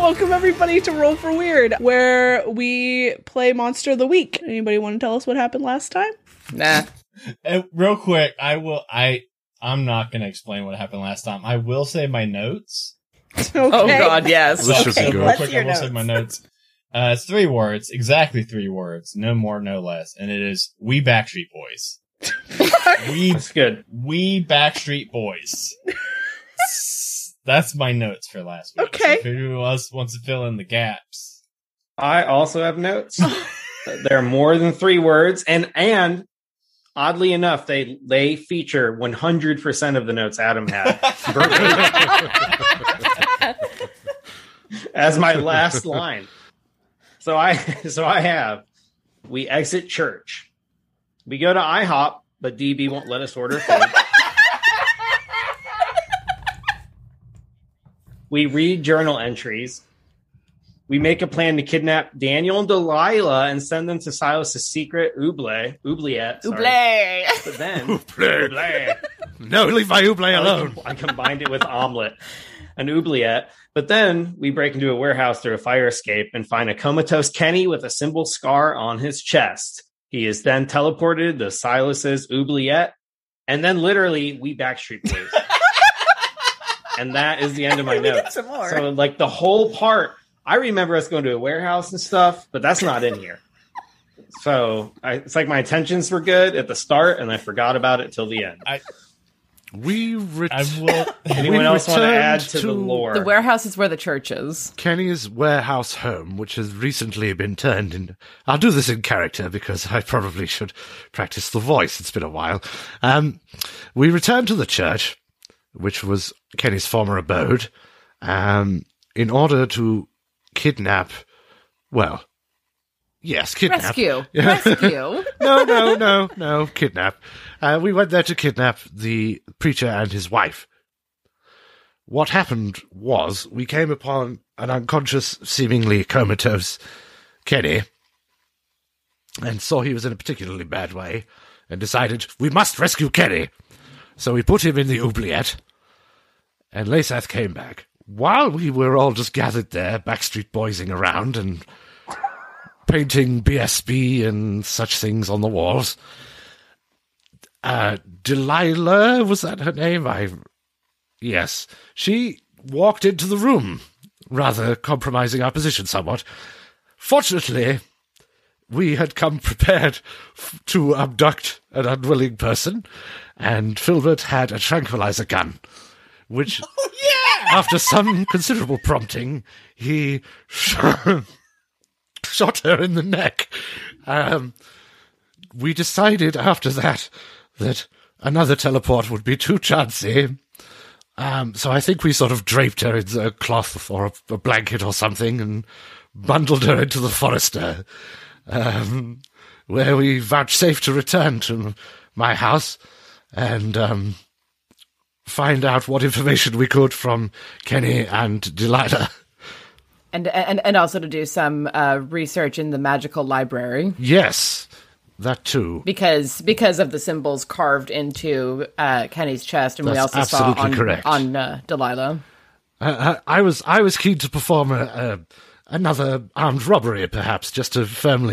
Welcome everybody to Roll for Weird, where we play Monster of the Week. Anybody want to tell us what happened last time? Nah. Real quick, I'm not going to explain what happened last time. I will say my notes. Okay. Oh God, yes. This should be good. Real quick, I will say my notes. It's 3 words, exactly 3 words, no more, no less, and it is "We Backstreet Boys." That's good. We Backstreet Boys. That's my notes for last week. Okay. So if anyone else wants to fill in the gaps. I also have notes. There are more than 3 words, and oddly enough, they feature 100% of the notes Adam had as my last line. So I have, we exit church. We go to IHOP, but DB won't let us order food. We read journal entries. We make a plan to kidnap Daniel and Delilah and send them to Silas's secret oubliette. Sorry. But then, Oubliette. No, leave my oubliette alone. I combined it with omelet, an oubliette. But then we break into a warehouse through a fire escape and find a comatose Kenny with a symbol scar on his chest. He is then teleported to Silas's oubliette, and then literally we Backstreet Boys. And that is the end of my notes. Some more. So like the whole part, I remember us going to a warehouse and stuff, but that's not in here. So it's like my intentions were good at the start, and I forgot about it till the end. Anyone else want to add to the lore? The warehouse is where the church is. Kenny's warehouse home, which has recently been turned in... I'll do this in character because I probably should practice the voice. It's been a while. We returned to the church, which was Kenny's former abode, in order to kidnap... Well, yes, kidnap. Rescue. No, kidnap. We went there to kidnap the preacher and his wife. What happened was we came upon an unconscious, seemingly comatose Kenny and saw he was in a particularly bad way and decided we must rescue Kenny. So we put him in the oubliette and Lasath came back. While we were all just gathered there, Backstreet Boysing around and painting BSB and such things on the walls, Delilah, was that her name? Yes. She walked into the room, rather compromising our position somewhat. Fortunately, we had come prepared to abduct an unwilling person, and Filbert had a tranquilizer gun, which, after some considerable prompting, he shot her in the neck. We decided after that another teleport would be too chancy. So I think we sort of draped her in a cloth or a blanket or something and bundled her into the Forester, where we vouchsafed to return to my house and find out what information we could from Kenny and Delilah. And also to do some research in the magical library. Yes, that too. Because of the symbols carved into Kenny's chest, and That's we also saw correct. on Delilah. I was keen to perform another armed robbery, perhaps, just to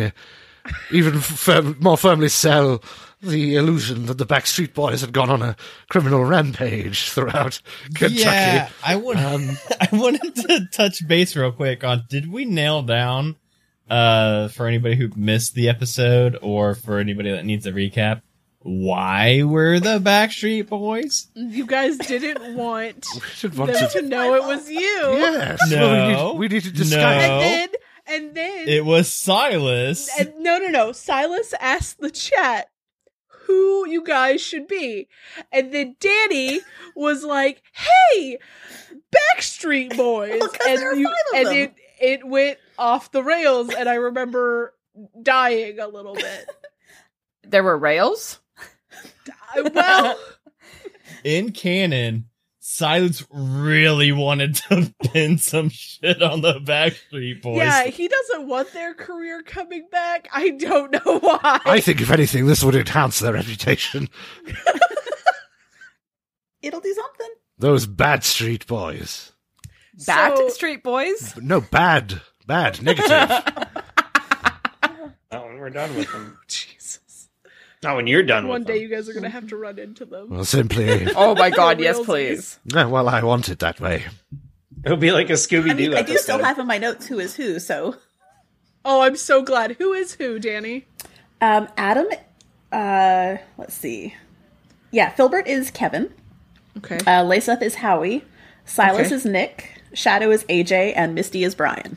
more firmly sell the illusion that the Backstreet Boys had gone on a criminal rampage throughout Kentucky. Yeah, I wanted to touch base real quick on, did we nail down, for anybody who missed the episode or for anybody that needs a recap, why we're the Backstreet Boys? You guys didn't want them to know it was you. Yes. No. Well, we need to discuss. No. And then It was Silas. And no. Silas asked the chat who you guys should be. And then Danny was like, hey, Backstreet Boys. Well, 'cause there are 5 of them. It went off the rails, and I remember dying a little bit. There were rails? Well, In canon, Silas really wanted to pin some shit on the Backstreet Boys. yeah, he doesn't want their career coming back. I don't know why. I think, if anything, this would enhance their reputation. It'll do something. Those Bad Street Boys. Backstreet Boys? No, bad, negative. Not when we're done with them. Jesus. Not when you're done One with day them. you guys are going to have to run into them. Well, simply, Oh my god, yes, Realsies. please. well, I want it that way. It'll be like a Scooby-Doo I mean, I do episode. still have in my notes who is who, so. Oh, I'm so glad. Who is who, Danny? Adam, let's see. Yeah, Filbert is Kevin. Okay. Laseth is Howie. Silas Okay. is Nick. Shadow is AJ. And Misty is Brian.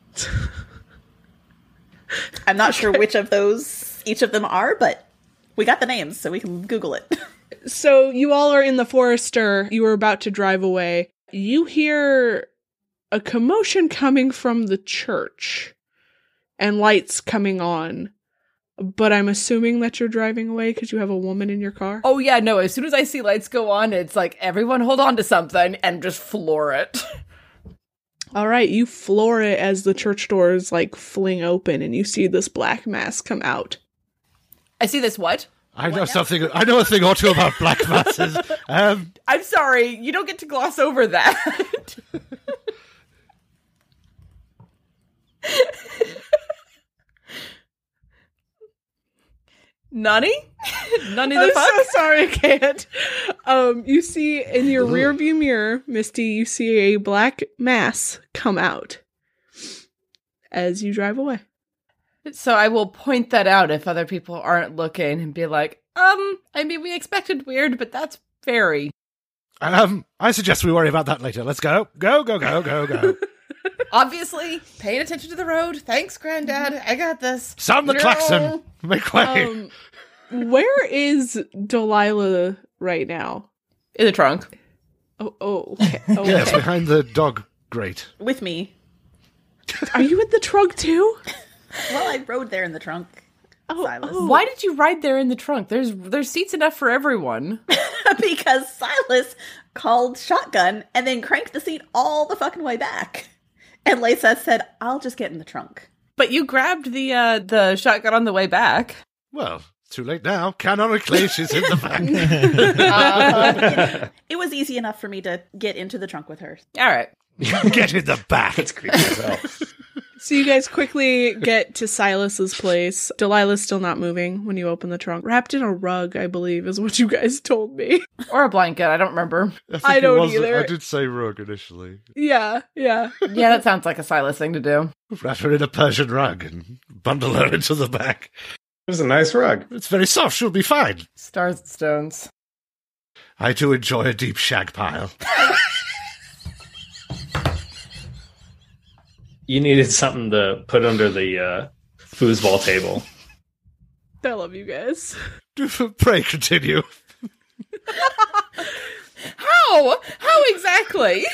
I'm not sure which of those each of them are, but we got the names, so we can Google it. So you all are in the Forester. You were about to drive away. You hear a commotion coming from the church and lights coming on. But I'm assuming that you're driving away because you have a woman in your car. Oh yeah, no, as soon as I see lights go on, it's like, everyone hold on to something and just floor it. All right, you floor it as the church doors like fling open and you see this black mass come out. I see this what? I know something. I know a thing or two about black masses. I'm sorry, you don't get to gloss over that. Nunny? Nunny the I'm fuck? so sorry, I can't. You see in your rear view mirror, Misty, you see a black mass come out as you drive away. So I will point that out if other people aren't looking and be like, I mean, we expected weird, but that's fairy. I suggest we worry about that later. Let's go. Go. Obviously, paying attention to the road. Thanks, Granddad. I got this. Sound the No. klaxon. Make way. Where is Delilah right now? In the trunk. Okay. Oh, Yes, okay. behind the dog grate. With me. Are you in the trunk too? Well, I rode there in the trunk. Silas. Why did you ride there in the trunk? There's seats enough for everyone. Because Silas called shotgun and then cranked the seat all the fucking way back. And Lisa said, I'll just get in the trunk. But you grabbed the shotgun on the way back. Well, too late now. Canonically, she's in the back. It was easy enough for me to get into the trunk with her. All right. Get in the back. It's creepy as hell. So you guys quickly get to Silas's place. Delilah's still not moving when you open the trunk. Wrapped in a rug, I believe, is what you guys told me. Or a blanket. I don't remember. think I it don't was- either. I did say rug initially. Yeah. Yeah, that sounds like a Silas thing to do. Wrap her in a Persian rug and bundle her into the back. It was a nice rug. It's very soft. She'll be fine. Stars and stones. I do enjoy a deep shag pile. You needed something to put under the foosball table. I love you guys. Pray continue. How? How exactly?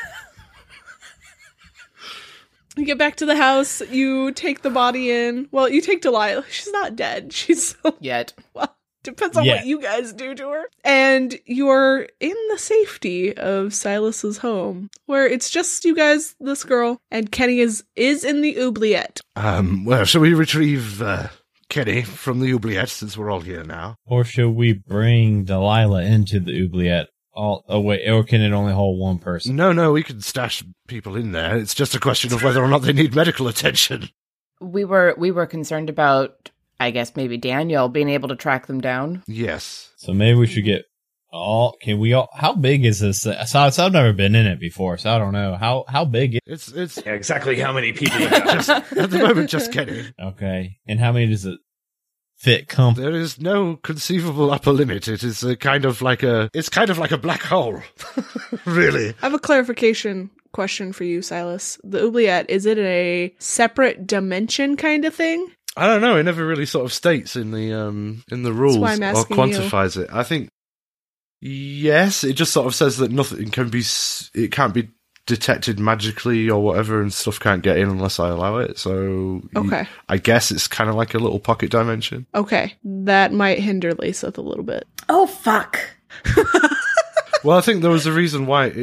You get back to the house. You take the body in. Well, you take Delilah. She's not dead. She's still, Yet. well, depends on Yeah. what you guys do to her. And you're in the safety of Silas's home, where it's just you guys, this girl, and Kenny is in the oubliette. Well, shall we retrieve Kenny from the oubliette since we're all here now? Or should we bring Delilah into the oubliette? Wait, or can it only hold one person? No, we can stash people in there. It's just a question of whether or not they need medical attention. We were concerned about, I guess, maybe Daniel being able to track them down. Yes. So maybe we should get how big is this? So I've never been in it before, so I don't know. How big is It's Yeah, exactly how many people you got. just, at the moment just Kenny. okay. And how many does it fit comfortably? There is no conceivable upper limit. It is kind of like a black hole. Really. I have a clarification question for you, Silas. The oubliette, is it a separate dimension kind of thing? I don't know. It never really sort of states in the rules why I'm or asking quantifies it. I think yes, it just sort of says that nothing can be. It can't be detected magically or whatever, and stuff can't get in unless I allow it. So Okay. I guess it's kind of like a little pocket dimension. Okay. That might hinder Laseth a little bit. Oh, fuck. Well, I think there was a reason why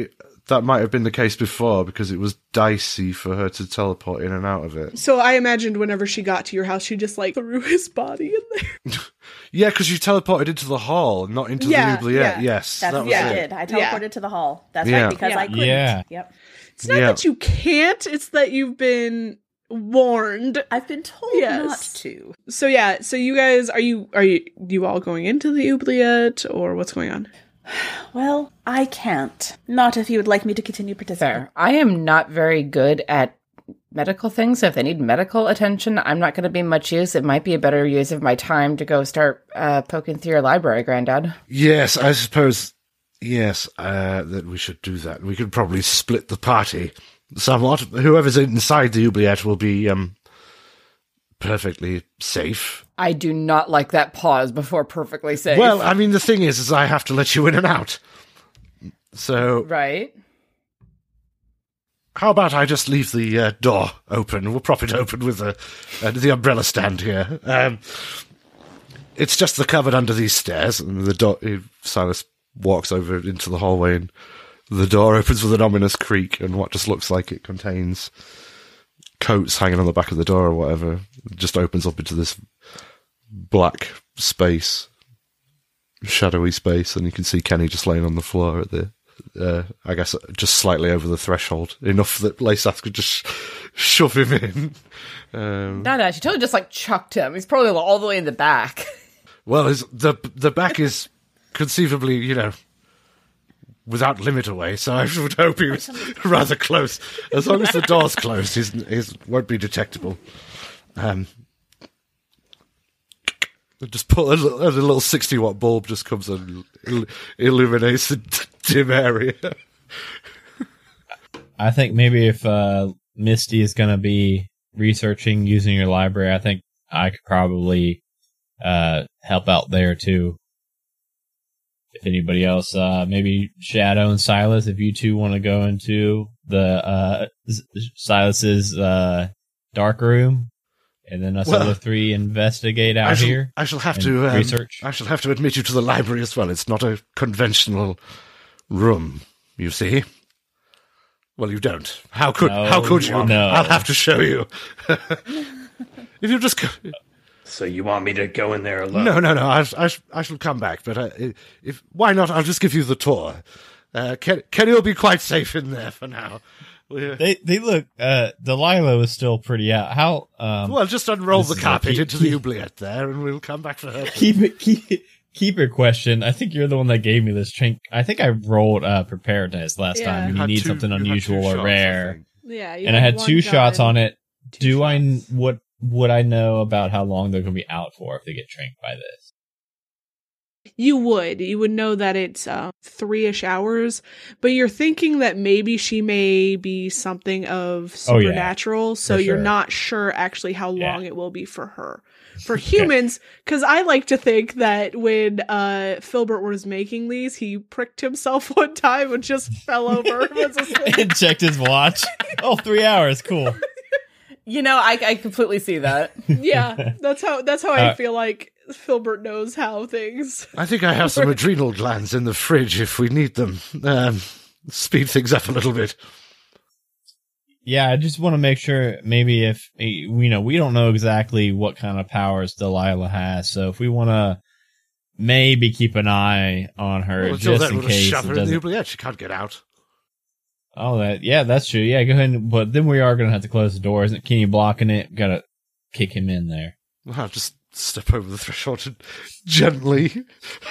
that might have been the case before because it was dicey for her to teleport in and out of it. So I imagined whenever she got to your house, she just like threw his body in there. Yeah, because you teleported into the hall, not into the oubliette. Yeah. Yes, That's that was what I it. did. I teleported to the hall. That's Yeah. right, because I couldn't. Yeah. Yep. It's not that you can't, it's that you've been warned. I've been told Yes. not to. So yeah, so you guys, are you all going into the oubliette, or what's going on? Well, I can't. Not if you would like me to continue participating. Fair. I am not very good at medical things. So if they need medical attention, I'm not going to be much use. It might be a better use of my time to go start poking through your library, Granddad. Yes, I suppose. Yes, that we should do that. We could probably split the party somewhat. Whoever's inside the oubliette will be perfectly safe. I do not like that pause before perfectly safe. Well, I mean, the thing is I have to let you in and out. So, right. how about I just leave the door open? We'll prop it open with the umbrella stand here. It's just the cupboard under these stairs, and the door. Silas walks over into the hallway, and the door opens with an ominous creak, and what just looks like it contains coats hanging on the back of the door or whatever. It just opens up into this black space, shadowy space, and you can see Kenny just laying on the floor at the, I guess, just slightly over the threshold, enough that Lasath could just shove him in. No, she totally just like chucked him. He's probably all the way in the back. Well, the back is conceivably, without limit away, so I would hope he was rather close. As long as the door's closed, he won't be detectable. Just put a little 60-watt bulb just comes and illuminates the dim area. I think maybe if Misty is going to be researching using your library, I think I could probably help out there too. If anybody else, maybe Shadow and Silas, if you two want to go into the Silas's dark room, and then us other three investigate out here. I shall have to research. I shall have to admit you to the library as well. It's not a conventional room, you see. Well, you don't. How could you? No. I'll have to show you. If you just. So you want me to go in there alone? No. I shall come back. But why not? I'll just give you the tour. Kenny will be quite safe in there for now. They look. Delilah was still pretty out. How? Well, just unroll the carpet into the oubliette there, and we'll come back for her. Keep your question. I think you're the one that gave me this drink. I think I rolled preparedness last Yeah. time. You need something unusual or rare. Yeah, And I had 2 shots on it. Would I know about how long they're going to be out for if they get tranked by this? You would know that it's 3-ish hours, but you're thinking that maybe she may be something of supernatural, so you're sure. not sure actually how long it will be for her. For humans, because I like to think that when Filbert was making these, he pricked himself one time and just fell over and was asleep. And checked his watch. 3 hours. Cool. I completely see that. Yeah, that's how I feel like Filbert knows how things. I think I have some adrenal glands in the fridge if we need them. Speed things up a little bit. Yeah, I just want to make sure maybe if, we don't know exactly what kind of powers Delilah has, so if we want to maybe keep an eye on her just in case. Shove her in the oubliette. She can't get out. Oh, that's true. Yeah, go ahead. But then we are going to have to close the door. Isn't Kenny blocking it? Got to kick him in there. Well, I'll just step over the threshold and gently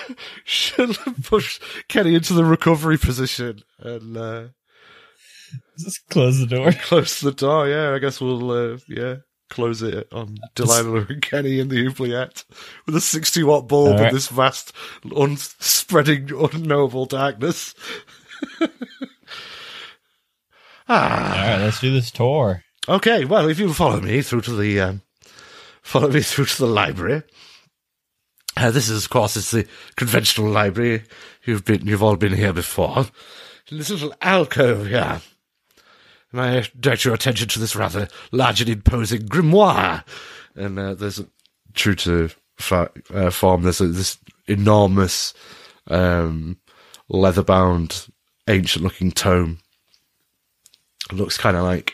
push Kenny into the recovery position and just close the door. Close the door, yeah. I guess we'll, close it on Delilah and Kenny in the oubliette with a 60-watt bulb in this vast, spreading, unknowable darkness. All right, let's do this tour. Okay, well, if you'll follow me through to the library. This is, of course, it's the conventional library. You've all been here before. In this little alcove here. And I direct your attention to this rather large and imposing grimoire. And there's, true to form, there's this enormous, leather-bound, ancient-looking tome looks kind of like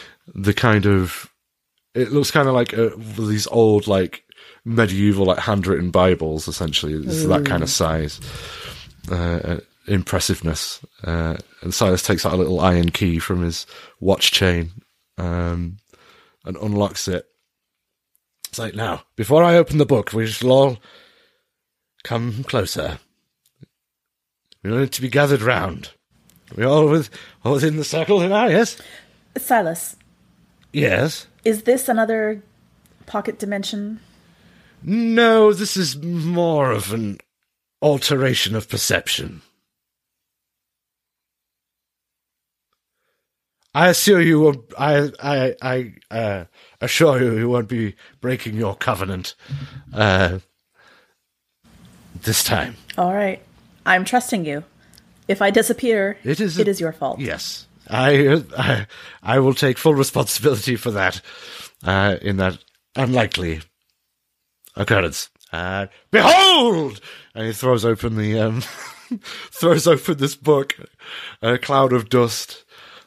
these old, like, medieval, like, handwritten Bibles, essentially. It's that kind of size. Impressiveness. And Silas takes out a little iron key from his watch chain, and unlocks it. It's like, now, before I open the book, we shall all come closer. We need to be gathered round. We all within the circle now, yes? Silas. Yes? Is this another pocket dimension? No, this is more of an alteration of perception. I assure you, I assure you won't be breaking your covenant this time. All right. I'm trusting you. If I disappear, it is your fault. Yes. I will take full responsibility for that, in that unlikely occurrence. Behold! And he throws open this book. A cloud of dust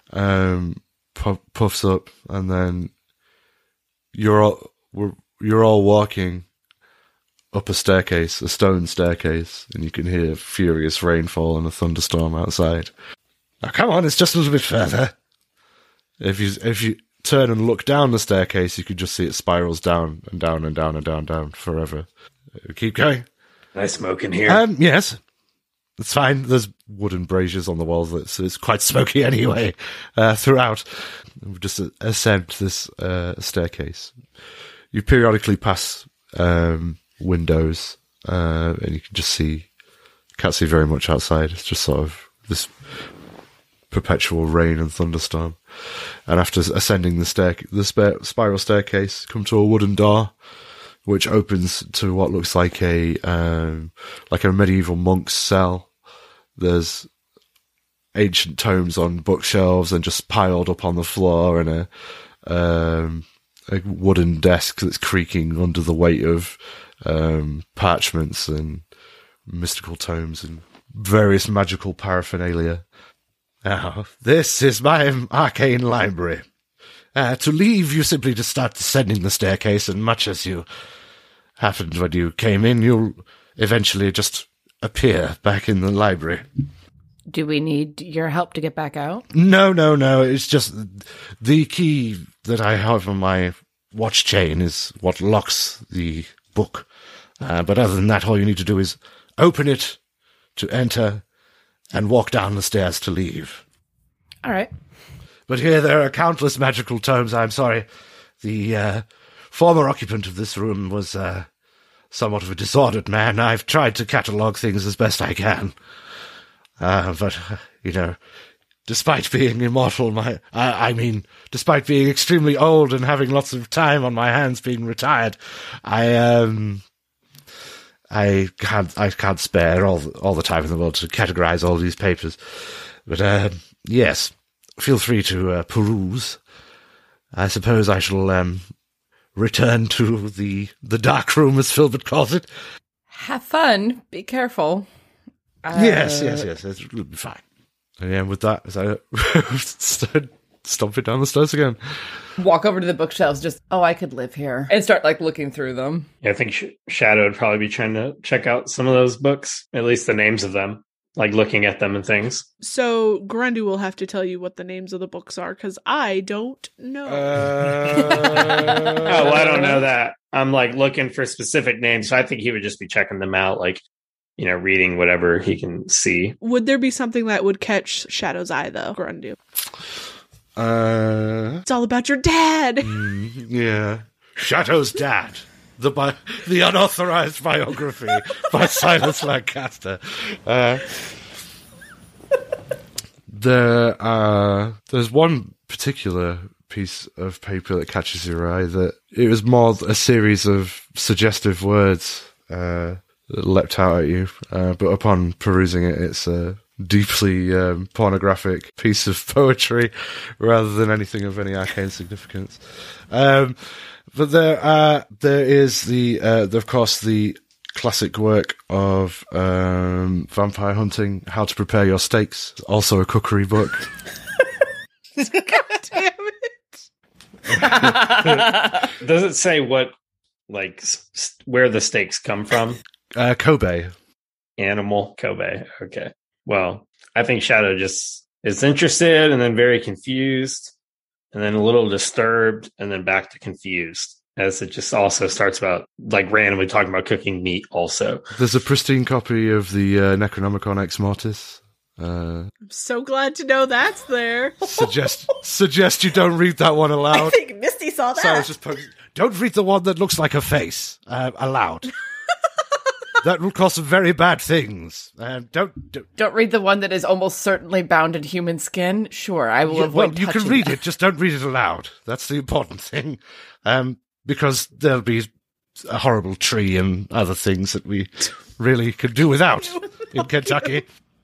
puffs up, and then you're all walking up a stone staircase, and you can hear furious rainfall and a thunderstorm outside. Now, come on, it's just a little bit further. If you turn and look down the staircase, you can just see it spirals down and down and down and down and down forever. Keep going. Can I smoke in here? Yes. It's fine. There's wooden braziers on the walls, so it's quite smoky anyway, throughout. We just ascend this staircase. You periodically pass windows, and you can just can't see very much outside. It's just sort of this perpetual rain and thunderstorm. And after ascending the spiral staircase, come to a wooden door, which opens to what looks like a medieval monk's cell. There's ancient tomes on bookshelves and just piled up on the floor, and a wooden desk that's creaking under the weight of parchments and mystical tomes and various magical paraphernalia. Now, this is my arcane library. To leave, you simply just start descending the staircase, and much as you happened when you came in, you'll eventually just appear back in the library. Do we need your help to get back out? No. It's just the key that I have on my watch chain is what locks the book. But other than that, all you need to do is open it to enter and walk down the stairs to leave. All right. But here there are countless magical tomes. I'm sorry. The former occupant of this room was somewhat of a disordered man. I've tried to catalogue things as best I can. But, despite being immortal, despite being extremely old and having lots of time on my hands being retired, I can't spare all the time in the world to categorize all these papers. But, yes, feel free to peruse. I suppose I shall return to the dark room, as Filbert calls it. Have fun. Be careful. Yes. It'll be fine. And yeah, with that, as I started stomping down the stairs again. Walk over to the bookshelves, I could live here. And start, looking through them. Yeah, I think Shadow would probably be trying to check out some of those books, at least the names of them, looking at them and things. So Grundy will have to tell you what the names of the books are, because I don't know. I don't know that. I'm looking for specific names, so I think he would just be checking them out, reading whatever he can see. Would there be something that would catch Shadow's eye, though, Grundy? It's all about your dad. Yeah. Shadow's Dad. The unauthorized biography by Silas Lancaster. There's one particular piece of paper that catches your eye that it was more a series of suggestive words that leapt out at you, but upon perusing it, it's a deeply pornographic piece of poetry rather than anything of any arcane significance. But there is of course the classic work of vampire hunting, How to Prepare Your Steaks, also a cookery book. Damn it. Does it say what, like, where the steaks come from? Kobe. Animal Kobe. Okay. Well, I think Shadow just is interested and then very confused and then a little disturbed and then back to confused as it just also starts about like randomly talking about cooking meat also. There's a pristine copy of the Necronomicon Ex Mortis. I'm so glad to know that's there. Suggest you don't read that one I aloud. think Misty saw that. So I was just don't read the one that looks like a face aloud. That will cause some very bad things. Don't read the one that is almost certainly bound in human skin. Sure, I will avoid. Well, you can touching read that. it, just don't read it aloud. That's the important thing, because there'll be a horrible tree and other things that we really could do without in Kentucky.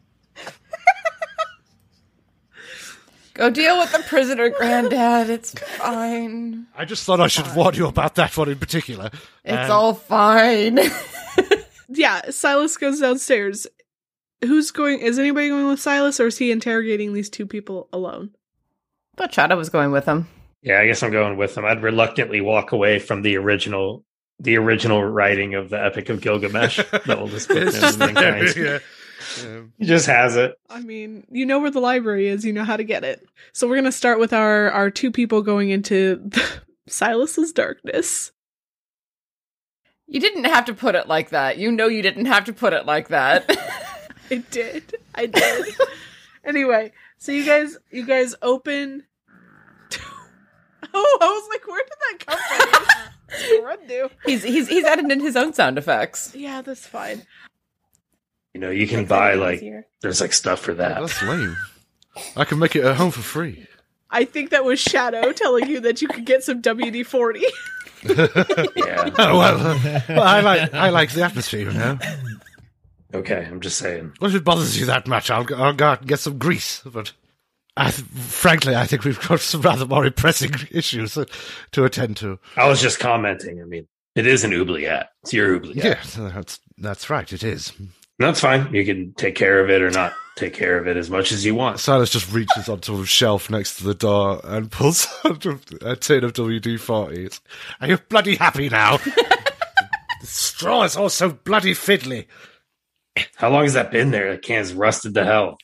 Go deal with the prisoner, Granddad. It's fine. I just thought I should warn you about that one in particular. It's all fine. Yeah, Silas goes downstairs. Is anybody going with Silas, or is he interrogating these two people alone? Thought Shadow was going with him. Yeah, I guess I'm going with them. I'd reluctantly walk away from the original writing of the Epic of Gilgamesh, the oldest book It's known just to mankind. yeah. He just has it. I mean, you know where the library is, you know how to get it. So we're going to start with our two people going into Silas's darkness. You didn't have to put it like that. You know you didn't have to put it like that. I did. Anyway, so you guys open. Oh, I was like, where did that come from? Run do. He's added in his own sound effects. Yeah, that's fine. You know, you can buy there's like stuff for that. That's lame. I can make it at home for free. I think that was Shadow telling you that you could get some WD-40. Yeah. Oh, well, I like the atmosphere, you know. Okay, I'm just saying. Well, if it bothers you that much, I'll go out and get some grease. But frankly, I think we've got some rather more pressing issues to attend to. I was just commenting. I mean, it is an oubliette. It's your oubliette. Yeah, that's right. It is. That's fine. You can take care of it or not take care of it as much as you want. Silas just reaches onto a shelf next to the door and pulls out a tin of WD-40. Are you bloody happy now? The straw is all so bloody fiddly. How long has that been there? The can's rusted to hell.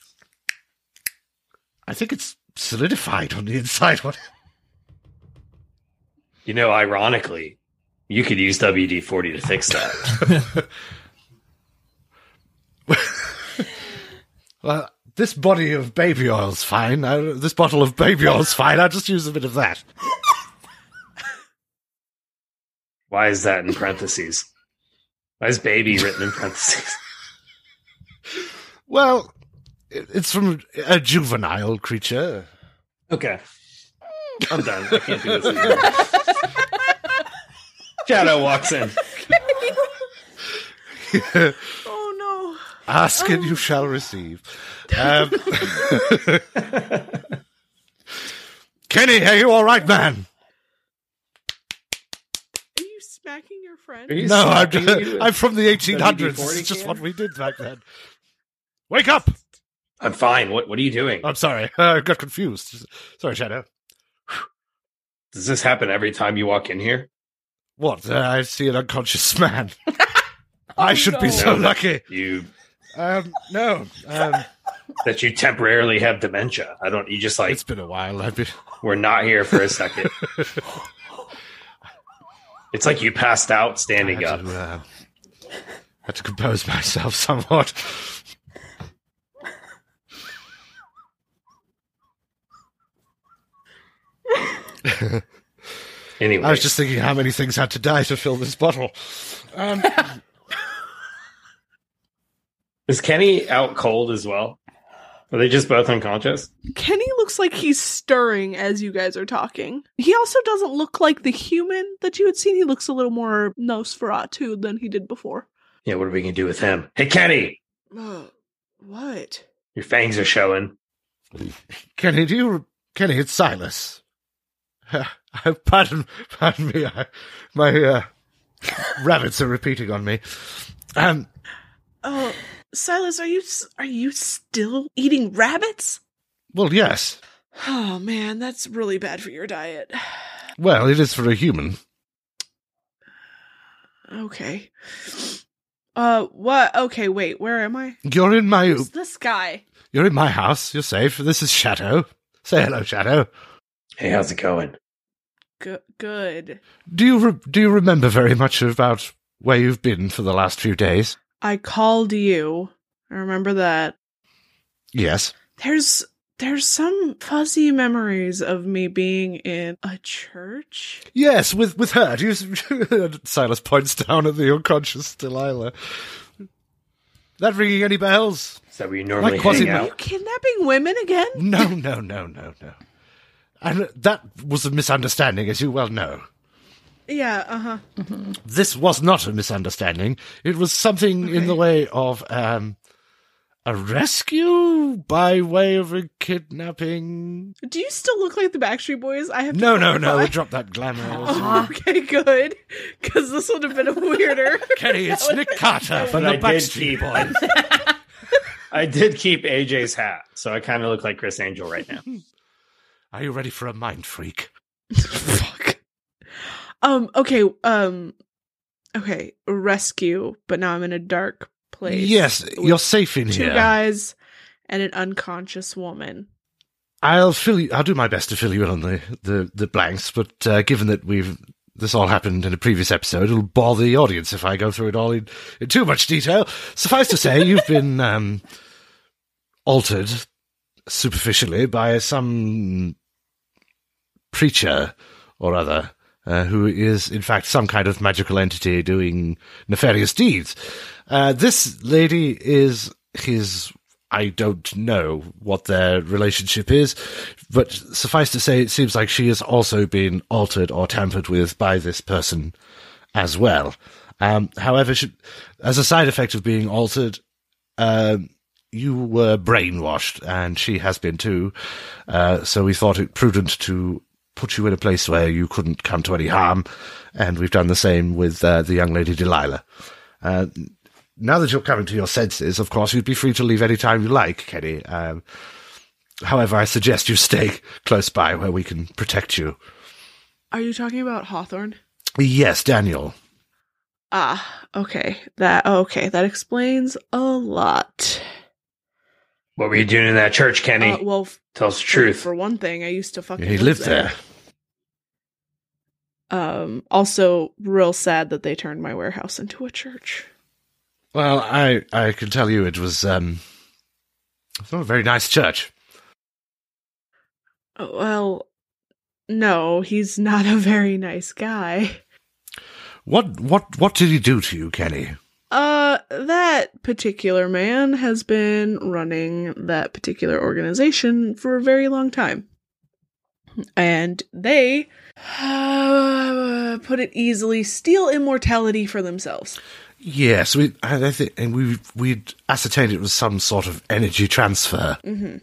I think it's solidified on the inside. You know, ironically, you could use WD-40 to fix that. Well, this body of baby oil's fine. This bottle of baby oil's fine. I'll just use a bit of that. Why is that in parentheses? Why is baby written in parentheses? Well, it's from a juvenile creature. Okay. I'm done. I can't do this anymore. Shadow walks in. Oh no. Ask and you shall receive. Kenny, are you all right, man? Are you smacking your friend? Are you No, smacking me with I'm from the 1800s. WD-40 It's just can? what we did back then. Wake up! I'm fine. What are you doing? I'm sorry. I got confused. Sorry, Shadow. Does this happen every time you walk in here? What? I see an unconscious man. I should be no. so lucky. You No. that you temporarily have dementia. You just like It's been a while. we're not here for a second. It's like you passed out standing up. Had to compose myself somewhat. Anyway, I was just thinking how many things had to die to fill this bottle. is Kenny out cold as well? Are they just both unconscious? Kenny looks like he's stirring as you guys are talking. He also doesn't look like the human that you had seen. He looks a little more Nosferatu than he did before. Yeah, what are we gonna do with him? Hey, Kenny, What? your fangs are showing. Kenny, it's Silas. Pardon me. My rabbits are repeating on me. Oh, Silas, are you still eating rabbits? Well, yes. Oh man, that's really bad for your diet. Well, it is for a human. Okay. What? Okay, wait, where am I? You're in my Who's this guy? You're in my house. You're safe. This is Shadow. Say hello, Shadow. Hey, how's it going? Good. Do you remember very much about where you've been for the last few days? I called you. I remember that. Yes. There's some fuzzy memories of me being in a church. Yes, with her. Do you, Silas points down at the unconscious Delilah. That ringing any bells? Is that where you normally Like, was hang it- Are you out? kidnapping women again? No. And that was a misunderstanding, as you well know. Yeah, uh-huh. This was not a misunderstanding. It was something in the way of a rescue by way of a kidnapping. Do you still look like the Backstreet Boys? I have to No. clarify. We dropped that glamour. Oh, okay, good. Because this would have been weirder. Kenny, it's Nick Carter from But the I did Backstreet keep Boys. I did keep AJ's hat, so I kind of look like Chris Angel right now. Are you ready for a mind freak? Fuck. Okay, rescue, but now I'm in a dark place. Yes, you're safe in Two here. guys and an unconscious woman. I'll do my best to fill you in on the blanks, but given that this all happened in a previous episode, it'll bore the audience if I go through it all in too much detail. Suffice to say, you've been altered superficially by some preacher or other, who is, in fact, some kind of magical entity doing nefarious deeds. This lady is his... I don't know what their relationship is, but suffice to say, it seems like she has also been altered or tampered with by this person as well. However, as a side effect of being altered, you were brainwashed, and she has been too, so we thought it prudent to put you in a place where you couldn't come to any harm, and we've done the same with the young lady Delilah. Now that you're coming to your senses, of course, you'd be free to leave any time you like, Kenny. However, I suggest you stay close by where we can protect you. Are you talking about Hawthorne? Yes, Daniel. Okay. That explains a lot. What were you doing in that church, Kenny? Well, Tell us the truth. For one thing, I used to fucking He live lived there. Also, real sad that they turned my warehouse into a church. Well, I can tell you it was not a very nice church. Well, no, he's not a very nice guy. What did he do to you, Kenny? That particular man has been running that particular organization for a very long time. And they, put it easily, steal immortality for themselves. Yes, I think, and we'd ascertained it was some sort of energy transfer. Mm-hmm.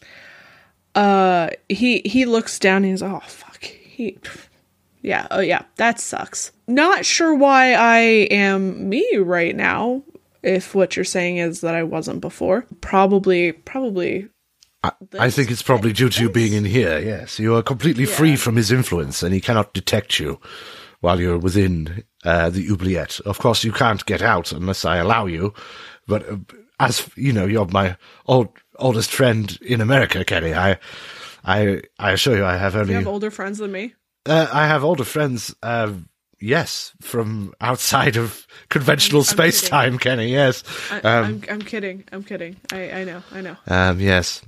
He looks down and he's, oh, fuck. Yeah, that sucks. Not sure why I am me right now, if what you're saying is that I wasn't before. Probably. I think it's probably due to you being in here, yes. You are completely free from his influence, and he cannot detect you while you're within the oubliette. Of course, you can't get out unless I allow you, but as you know, you're my oldest friend in America, Kenny. I assure you, I have only... You have older friends than me? I have older friends, yes, from outside of conventional space-time, Kenny, yes. I'm kidding. I know. Yes.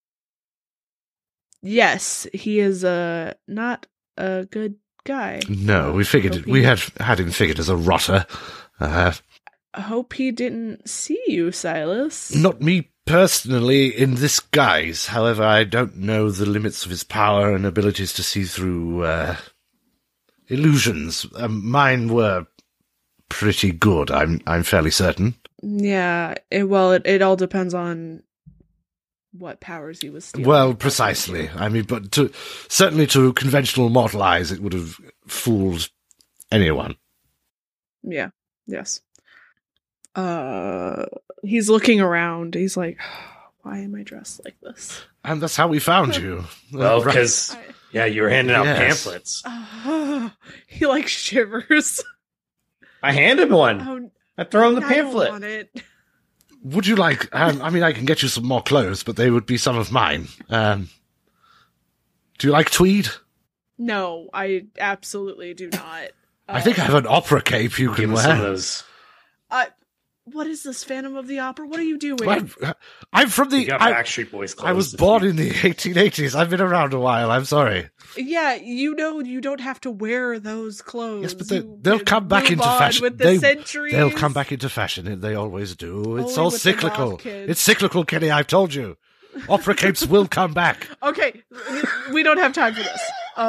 Yes, he is not a good guy. No, we figured we had him figured as a rotter. I hope he didn't see you, Silas. Not me personally in this guise. However, I don't know the limits of his power and abilities to see through illusions. Mine were pretty good, I'm fairly certain. Yeah, it all depends on what powers he was stealing. Well, precisely. I mean, but certainly to conventional mortal eyes, it would have fooled anyone. Yeah. Yes. He's looking around. He's like, Why am I dressed like this? And that's how we found you. Well, Right. because you were handing out Yes. pamphlets. He like shivers. I handed one. Oh, I throw him the I don't pamphlet. want it. Would you like... I mean, I can get you some more clothes, but they would be some of mine. Do you like tweed? No, I absolutely do not. I think I have an opera cape you Give can him some of wear. those. What is this, Phantom of the Opera? What are you doing? I'm from You the... got Backstreet Boys clothes. I was if born you- in the 1880s. I've been around a while. I'm sorry. Yeah, you know you don't have to wear those clothes. Yes, but You they'll can come back move into on fashion. with the centuries. They'll come back into fashion. They always do. It's Only all with the cyclical. goth kids. It's cyclical, Kenny. I've told you. Opera capes will come back. Okay, we don't have time for this.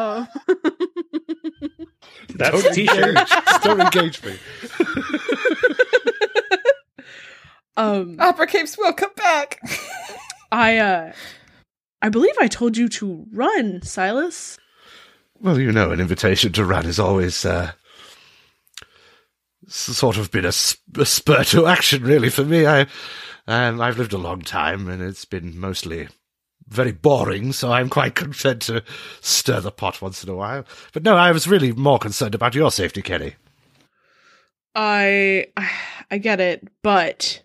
That's a t-shirt. Don't engage me. Opera capes will come back. I believe I told you to run, Silas. Well, you know, an invitation to run has always sort of been a spur to action, really, for me. I've lived a long time, and it's been mostly very boring, so I'm quite content to stir the pot once in a while. But no, I was really more concerned about your safety, Kenny. I get it, but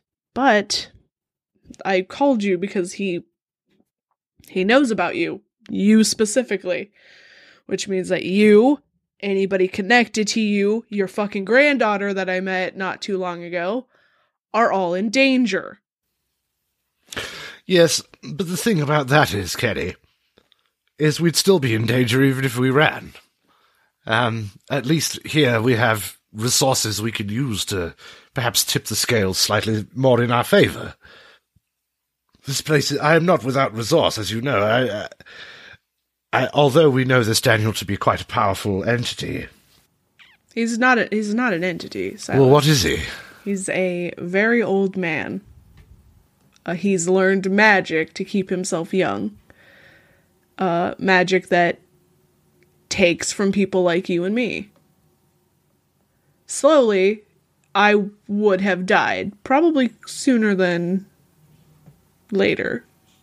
I called you because he knows about you specifically, which means that you, anybody connected to you, your fucking granddaughter that I met not too long ago, are all in danger. Yes, but the thing about that is, Kenny, is we'd still be in danger even if we ran. At least here we have resources we could use to perhaps tip the scales slightly more in our favor. This place, I am not without resource, as you know. Although we know this Daniel to be quite a powerful entity. He's not an entity, Silas. Well, what is he? He's a very old man. He's learned magic to keep himself young. Magic that takes from people like you and me. Slowly, I would have died. Probably sooner than later.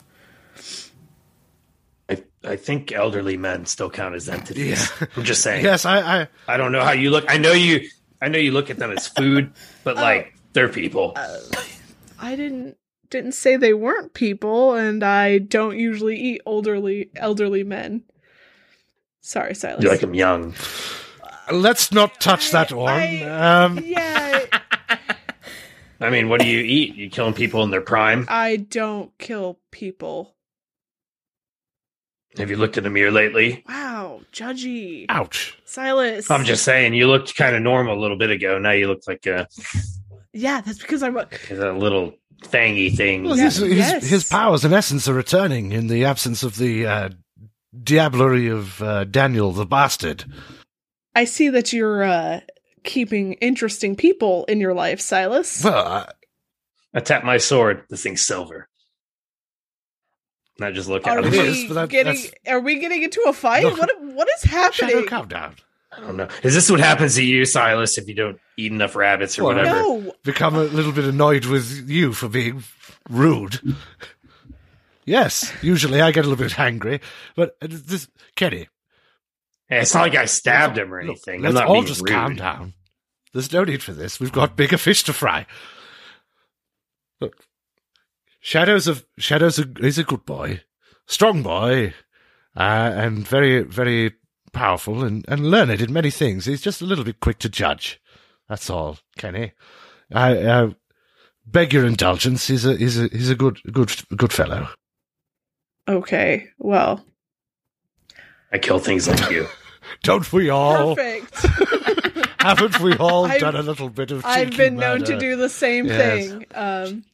I think elderly men still count as entities. Yeah. I'm just saying. Yes, I I don't know how you look. I know you look at them as food, but like they're people. I didn't say they weren't people, and I don't usually eat elderly men. Sorry, Silas. You like them young. let's not touch that one. Yeah, I mean, what do you eat? You killing people in their prime? I don't kill people. Have you looked in the mirror lately? Wow, judgy. Ouch. Silas. I'm just saying, you looked kind of normal a little bit ago. Now you look like a Yeah, that's because I'm... little fangy thing. Well, Yes. his powers and essence are returning in the absence of the diablerie of Daniel the Bastard. I see that you're keeping interesting people in your life, Silas. Well, I tap my sword. This thing's silver. And I just look Are at it him. is, but are we getting into a fight? No. What is happening? Shadow, calm down. I don't know. Is this what happens to you, Silas, if you don't eat enough rabbits or Well, whatever? No. Become a little bit annoyed with you for being rude. Yes, usually I get a little bit angry, but this, Kenny, Hey, it's not like I stabbed him or anything. Look, I'm let's not all being just rude. calm down. There's no need for this. We've got bigger fish to fry. Look, Shadow's he's a good boy, strong boy, and very, very powerful and learned in many things. He's just a little bit quick to judge. That's all, Kenny. I beg your indulgence. He's a good fellow. Okay, well, I kill things like you. Don't we all? perfect. Haven't we all I've- done a little bit of? I've cheeky been known to murder? do the same Yes. thing.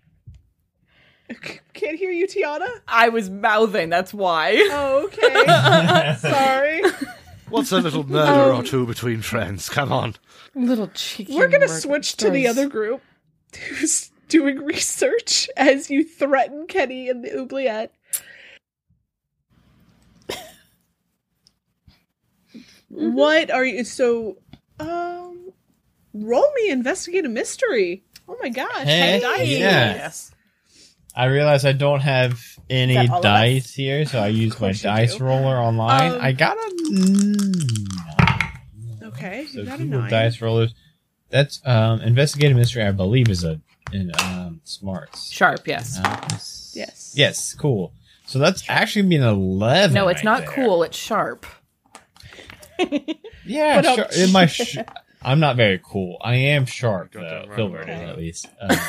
Can't hear you, Tiana? I was mouthing, that's why. Oh, okay. Sorry. What's a little murder or two between friends? Come on. Little cheeky. We're gonna murder switch to the stories. other group who's doing research as you threaten Kenny and the oubliette. What are you? So, roll me investigate a mystery. Oh my gosh! Hey, high dice. yeah. Yes. I realize I don't have any Is that all of dice here, so I use my course you dice do. roller online. I got a 9. Okay, So you got a Google 9. dice rollers. That's investigative mystery. I believe is in smarts. Sharp, yes. Yes. Yes. Cool. So that's actually being 11. No, it's right not there. cool. It's sharp. Yeah, But, sure. I'm not very cool. I am sharp, Got though. that right. Filbert is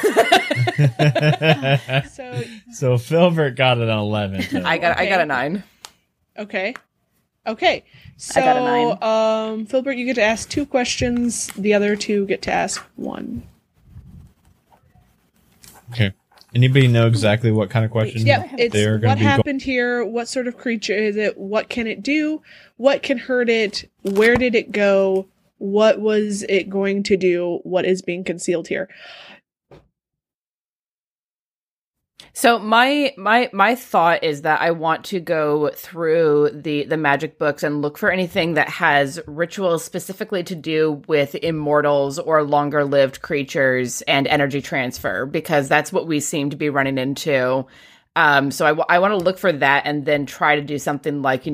at least. So So Filbert got an 11. So. I got a 9. okay. So I got a 9. Filbert, you get to ask 2 questions. The other 2 get to ask 1. Okay. Anybody know exactly what kind of question Yep, it's they're going what to be happened here, what sort of creature is it, what can it do, what can hurt it, where did it go, what was it going to do, what is being concealed here. So my thought is that I want to go through the magic books and look for anything that has rituals specifically to do with immortals or longer lived creatures and energy transfer, because that's what we seem to be running into. So I want to look for that and then try to do something like,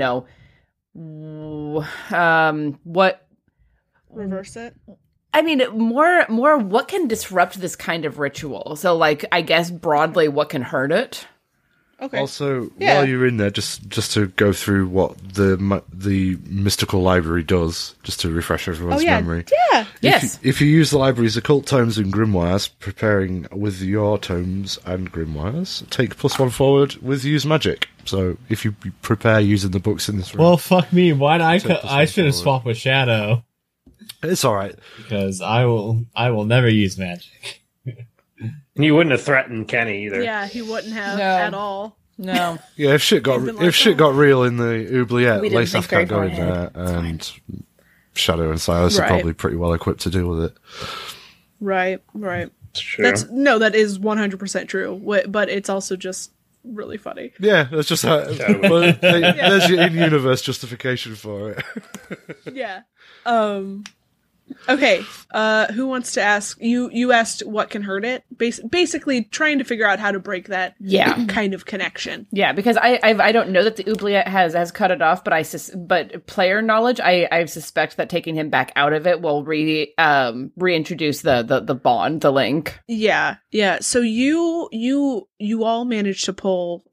what Reverse it. I mean, more what can disrupt this kind of ritual? So, like, I guess broadly, what can hurt it? Okay. Also, Yeah. while you're in there, just to go through what the mystical library does, just to refresh everyone's memory. Yeah. Yes. If you use the library's occult tomes and grimoires, preparing with your tomes and grimoires, take +1 forward with use magic. So if you prepare using the books in this room, Well, fuck me. Why did I should have forward. swapped with Shadow, it's all right. because I will never use magic. And you wouldn't have threatened Kenny either. Yeah, he wouldn't have No. at all. No. Yeah, if shit got They've been like, got real in the oubliette, We didn't Laysaf think can't go very in far there, ahead. and Shadow and Silas are Right. probably pretty well equipped to deal with it. Right. It's true. That is 100% true. But it's also just really funny. Yeah, that's just how. But there's your in-universe justification for it. Yeah. Okay. Who wants to ask? You asked what can hurt it. Basically, trying to figure out how to break that Yeah. kind of connection. Yeah, because I don't know that the oubliette has cut it off, but but player knowledge, I suspect that taking him back out of it will reintroduce the bond, the link. Yeah. Yeah. So you all managed to pull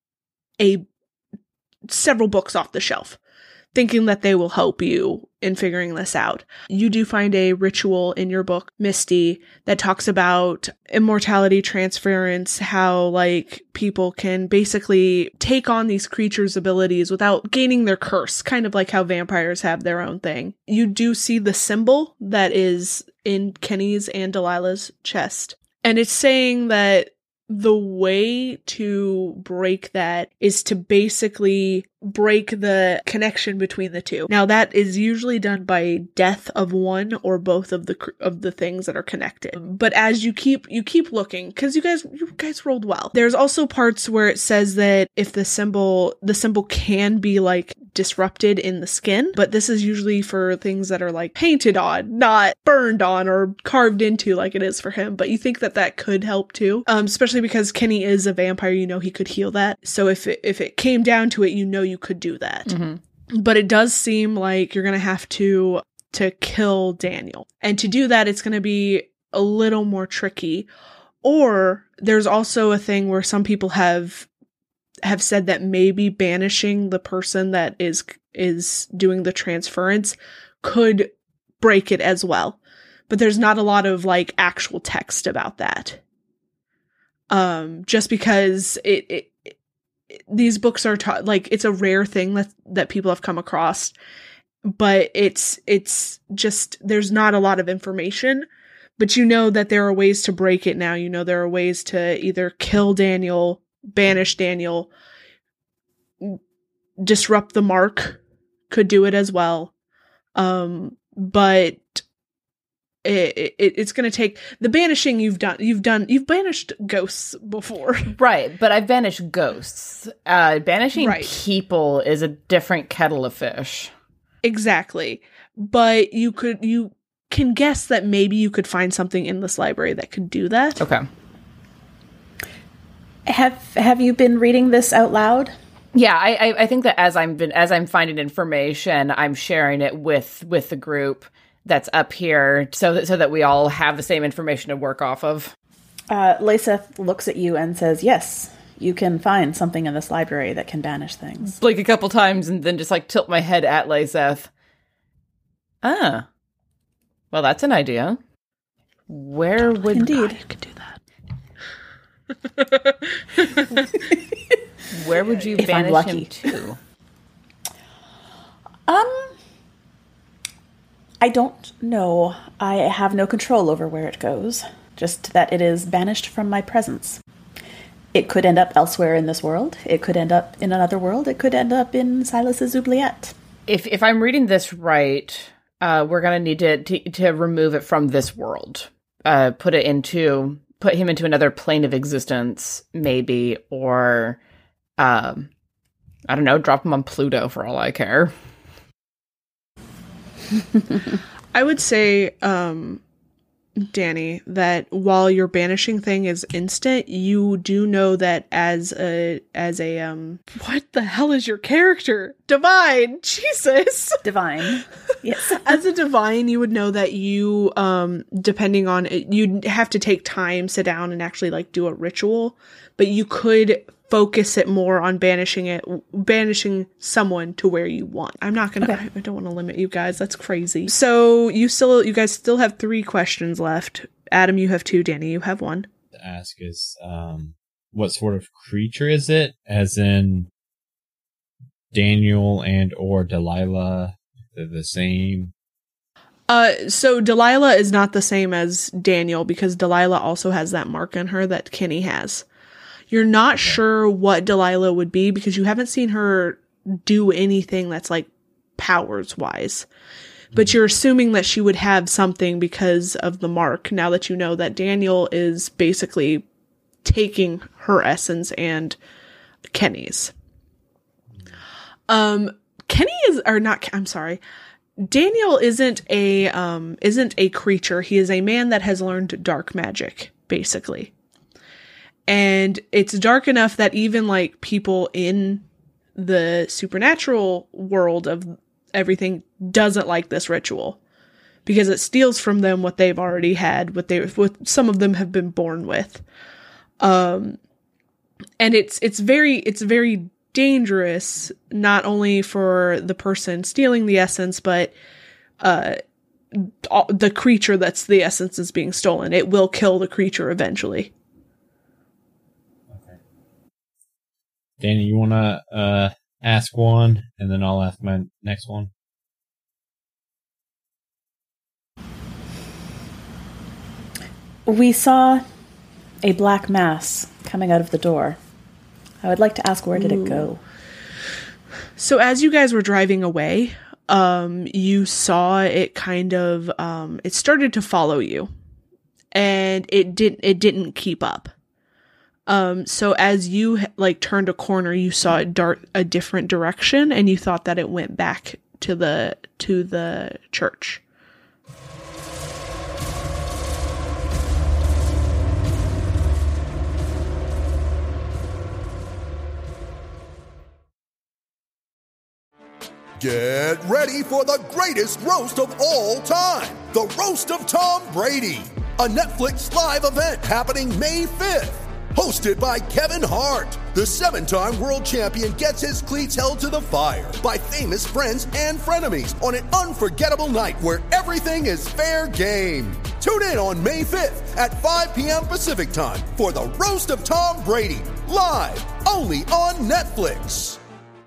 several books off the shelf, thinking that they will help you in figuring this out. You do find a ritual in your book, Misty, that talks about immortality transference, how like people can basically take on these creatures' abilities without gaining their curse, kind of like how vampires have their own thing. You do see the symbol that is in Kenny's and Delilah's chest, and it's saying that the way to break that is to basically break the connection between the two. Now that is usually done by death of one or both of the things that are connected. But as you keep looking, because you guys rolled well. There's also parts where it says that if the symbol can be like disrupted in the skin, but this is usually for things that are like painted on, not burned on or carved into like it is for him. But you think that could help too, especially because Kenny is a vampire. You know he could heal that. So if it came down to it, you could do that. Mm-hmm. But it does seem like you're gonna have to kill Daniel, and to do that, it's gonna be a little more tricky. Or there's also a thing where some people have said that maybe banishing the person that is doing the transference could break it as well. But there's not a lot of like actual text about that. Just because these books are like it's a rare thing that people have come across, but it's just there's not a lot of information. But you know that there are ways to break it now. You know there are ways to either kill Daniel, banish Daniel, disrupt the mark, could do it as well. But it's going to take the banishing you've banished ghosts before. Right, but I've banished ghosts. Banishing Right. people is a different kettle of fish. Exactly. But you can guess that maybe you could find something in this library that could do that. Okay. Have you been reading this out loud? Yeah, I think that as I'm finding information, I'm sharing it with the group that's up here, so that we all have the same information to work off of. Lyseth looks at you and says, "Yes, you can find something in this library that can banish things." Blink a couple times and then just like tilt my head at Lyseth. Ah, well, that's an idea. Where would Indeed you could do that? Where would you If I'm banish lucky. him to? I don't know. I have no control over where it goes. Just that it is banished from my presence. It could end up elsewhere in this world. It could end up in another world. It could end up in Silas's oubliette. If I'm reading this right, we're gonna need to remove it from this world. Put him into another plane of existence, maybe, or I don't know, drop him on Pluto for all I care. I would say, Danny, that while your banishing thing is instant, you do know that as a what the hell is your character? Divine, Jesus. Divine. Yes. As a divine, you would know that you, depending on it, you'd have to take time, sit down, and actually like do a ritual. But you could focus it more on banishing someone to where you want. I'm not gonna. Okay. I don't want to limit you guys. That's crazy. So you guys still have 3 questions left. Adam, you have 2. Danny, you have 1. To ask is, what sort of creature is it? As in, Daniel and or Delilah, they're the same. So Delilah is not the same as Daniel because Delilah also has that mark on her that Kenny has. You're not sure what Delilah would be because you haven't seen her do anything that's like powers wise. But you're assuming that she would have something because of the mark now that you know that Daniel is basically taking her essence and Kenny's. Daniel isn't a creature. He is a man that has learned dark magic, basically. And it's dark enough that even like people in the supernatural world of everything doesn't like this ritual because it steals from them what they've already had, what some of them have been born with. And it's very dangerous, not only for the person stealing the essence, but the creature that's the essence is being stolen. It will kill the creature eventually. Danny, you want to ask one, and then I'll ask my next one? We saw a black mass coming out of the door. I would like to ask, where did it go? So as you guys were driving away, you saw it kind of, it started to follow you, and it didn't keep up. So as you like turned a corner, you saw it dart a different direction, and you thought that it went back to the church. Get ready for the greatest roast of all time, the Roast of Tom Brady, a Netflix live event happening May 5th. Hosted by Kevin Hart, the 7-time world champion gets his cleats held to the fire by famous friends and frenemies on an unforgettable night where everything is fair game. Tune in on May 5th at 5 p.m. Pacific time for the Roast of Tom Brady, live only on Netflix.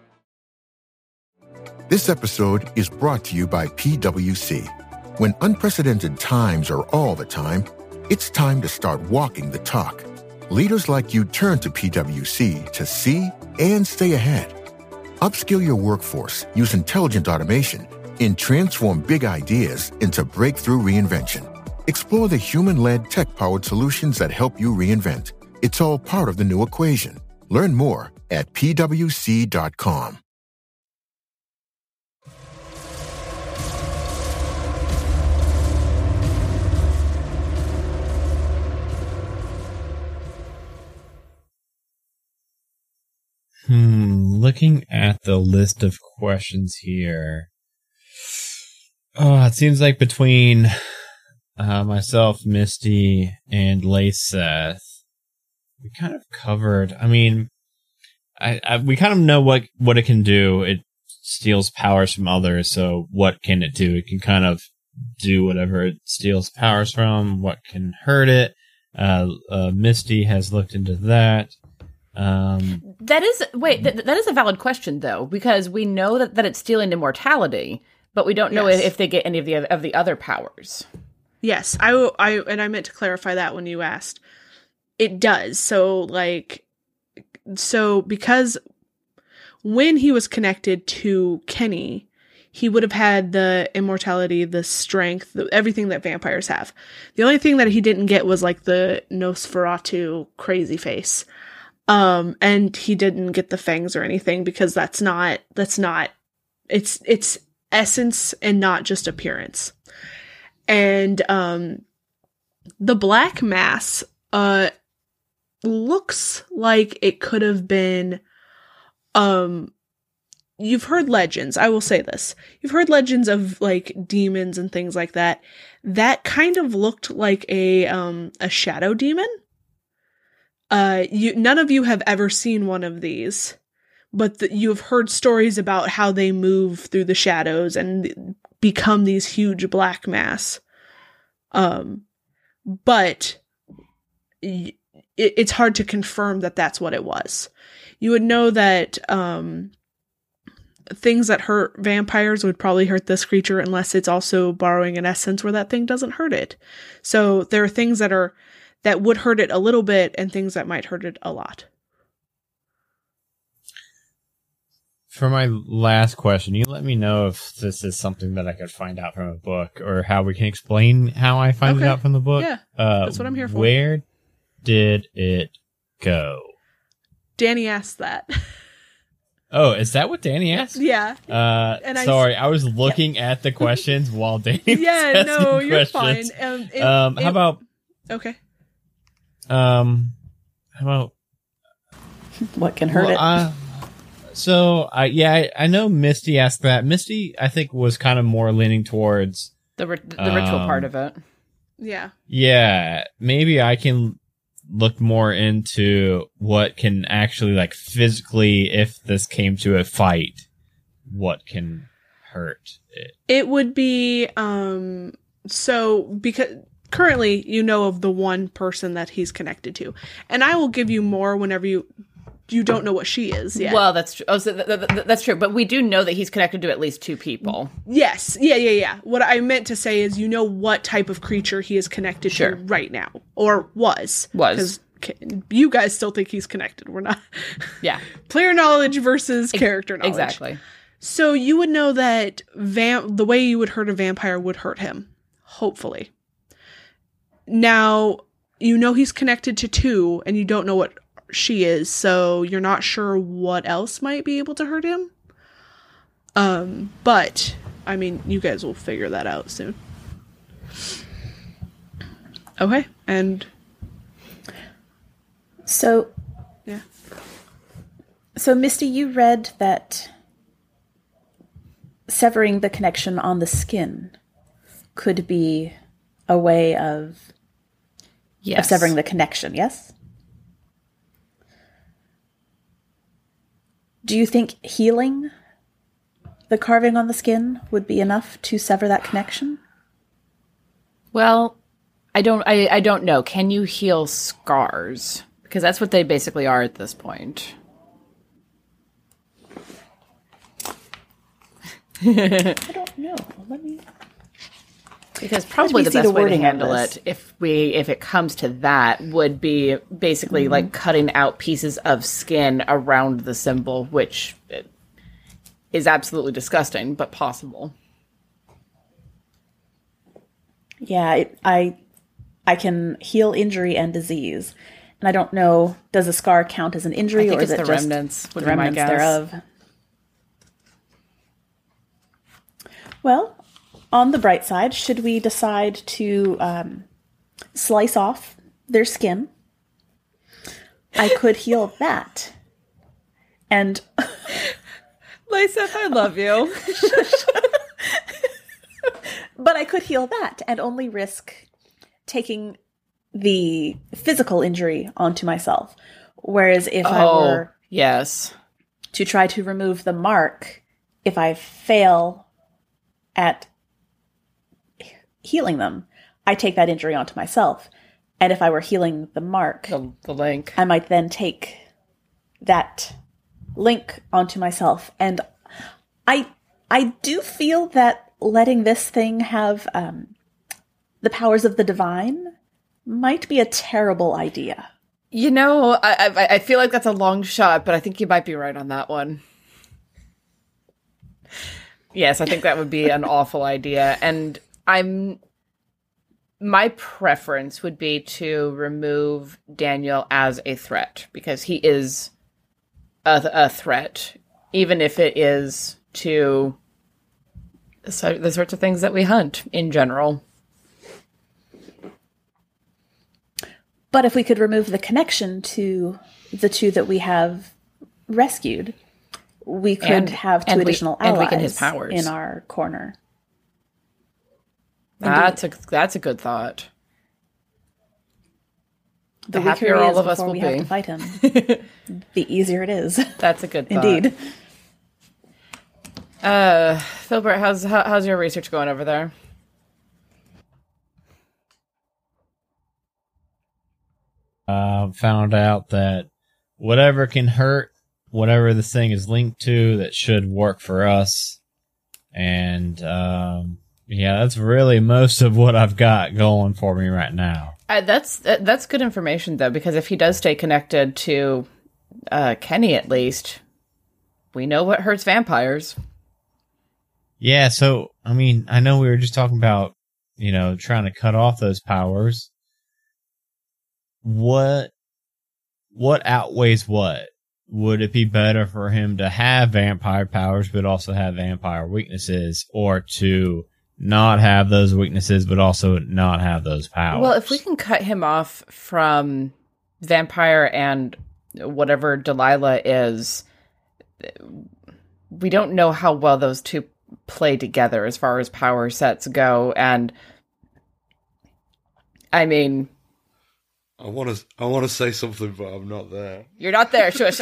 This episode is brought to you by PwC. When unprecedented times are all the time, it's time to start walking the talk. Leaders like you turn to PwC to see and stay ahead. Upskill your workforce, use intelligent automation, and transform big ideas into breakthrough reinvention. Explore the human-led tech-powered solutions that help you reinvent. It's all part of the new equation. Learn more at pwc.com. Looking at the list of questions here. Oh, it seems like between myself, Misty, and Layseth, we kind of covered. I mean, we kind of know what it can do. It steals powers from others, so what can it do? It can kind of do whatever it steals powers from. What can hurt it? Misty has looked into that. That is a valid question though, because we know that it's stealing immortality, but we don't know if they get any of the other powers. Yes, I meant to clarify that when you asked. It does. So because when he was connected to Kenny, he would have had the immortality, the strength, everything that vampires have. The only thing that he didn't get was like the Nosferatu crazy face. And he didn't get the fangs or anything because that's not it's essence and not just appearance. And the black mass looks like it could have been you've heard legends, I will say this. You've heard legends of like demons and things like that. That kind of looked like a shadow demon. None of you have ever seen one of these, but you have heard stories about how they move through the shadows and become these huge black mass. But it's hard to confirm that that's what it was. You would know that things that hurt vampires would probably hurt this creature unless it's also borrowing an essence where that thing doesn't hurt it. So there are things that would hurt it a little bit and things that might hurt it a lot. For my last question, you let me know if this is something that I could find out from a book or how we can explain how I find it out from the book. Yeah, that's what I'm here for. Where did it go? Danny asked that. Oh, is that what Danny asked? Yeah. Sorry, I was looking at the questions while Danny was no, you're questions. fine. How about... Okay. How about... What can hurt it? I know Misty asked that. Misty, I think, was kind of more leaning towards... The ritual part of it. Yeah. Yeah, maybe I can look more into what can actually, like, physically, if this came to a fight, what can hurt it. It would be, because currently you know of the one person that he's connected to. And I will give you more whenever you don't know what she is yet. Well, that's true. Oh, so that's true. But we do know that he's connected to at least two people. Yes. Yeah. What I meant to say is you know what type of creature he is connected to right now. Or was. Was. Because you guys still think he's connected. We're not. Yeah. Player knowledge versus character knowledge. Exactly. So you would know that the way you would hurt a vampire would hurt him. Hopefully. Now, you know he's connected to two, and you don't know what she is, so you're not sure what else might be able to hurt him. But I mean, you guys will figure that out soon. Okay, and so Misty, you read that severing the connection on the skin could be a way of severing the connection, yes? Do you think healing the carving on the skin would be enough to sever that connection? Well, I don't know. Can you heal scars? Because that's what they basically are at this point. I don't know. Let me... Because probably the best way to handle it, if it comes to that, would be basically like cutting out pieces of skin around the symbol, which is absolutely disgusting, but possible. Yeah, I can heal injury and disease, and I don't know. Does a scar count as an injury, or is it the just remnants? The remnants thereof? Well. On the bright side, should we decide to slice off their skin, I could heal that. And Lyseth, I love you. but I could heal that and only risk taking the physical injury onto myself. Whereas if I were yes, to try to remove the mark, if I fail at healing them, I take that injury onto myself. And if I were healing the mark, the link, I might then take that link onto myself. And I do feel that letting this thing have the powers of the divine might be a terrible idea. You know, I feel like that's a long shot, but I think you might be right on that one. Yes, I think that would be an awful idea. And my preference would be to remove Daniel as a threat, because he is a threat, even if it is to the sorts of things that we hunt in general. But if we could remove the connection to the two that we have rescued, we could have two additional allies weaken his powers in our corner. That's a good thought. The happier weaker he all is of us before will we be. have to fight him, the easier it is. That's a good thought. Indeed. Filbert, how's your research going over there? Found out that whatever can hurt, whatever this thing is linked to, that should work for us. And yeah, that's really most of what I've got going for me right now. That's good information, though, because if he does stay connected to Kenny, at least, we know what hurts vampires. Yeah, so, I mean, I know we were just talking about, trying to cut off those powers. What outweighs what? Would it be better for him to have vampire powers but also have vampire weaknesses, or to not have those weaknesses but also not have those powers? Well, if we can cut him off from vampire and whatever Delilah is, we don't know how well those two play together as far as power sets go. And I mean, I want to say something, but I'm not there. You're not there, shush.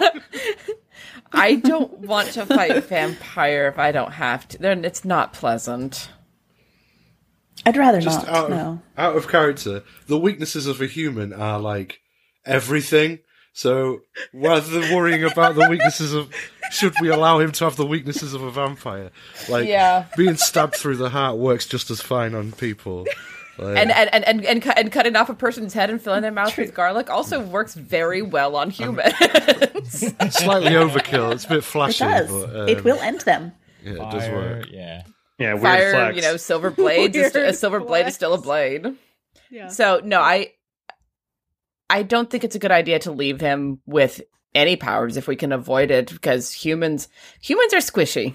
I don't want to fight vampire if I don't have to. Then it's not pleasant. I'd rather Just not. out of character, the weaknesses of a human are like everything. So rather than worrying about the weaknesses of, should we allow him to have the weaknesses of a vampire? Like, being stabbed through the heart works just as fine on people. Like, and cutting off a person's head and filling their mouth with garlic also works very well on humans. Slightly overkill. It's a bit flashy. It does. But, it will end them. Yeah, it does work. Yeah. Yeah, weird Fire, flex. silver blade. A silver blade is still a blade. Yeah. So, no, I don't think it's a good idea to leave him with any powers if we can avoid it, because humans are squishy.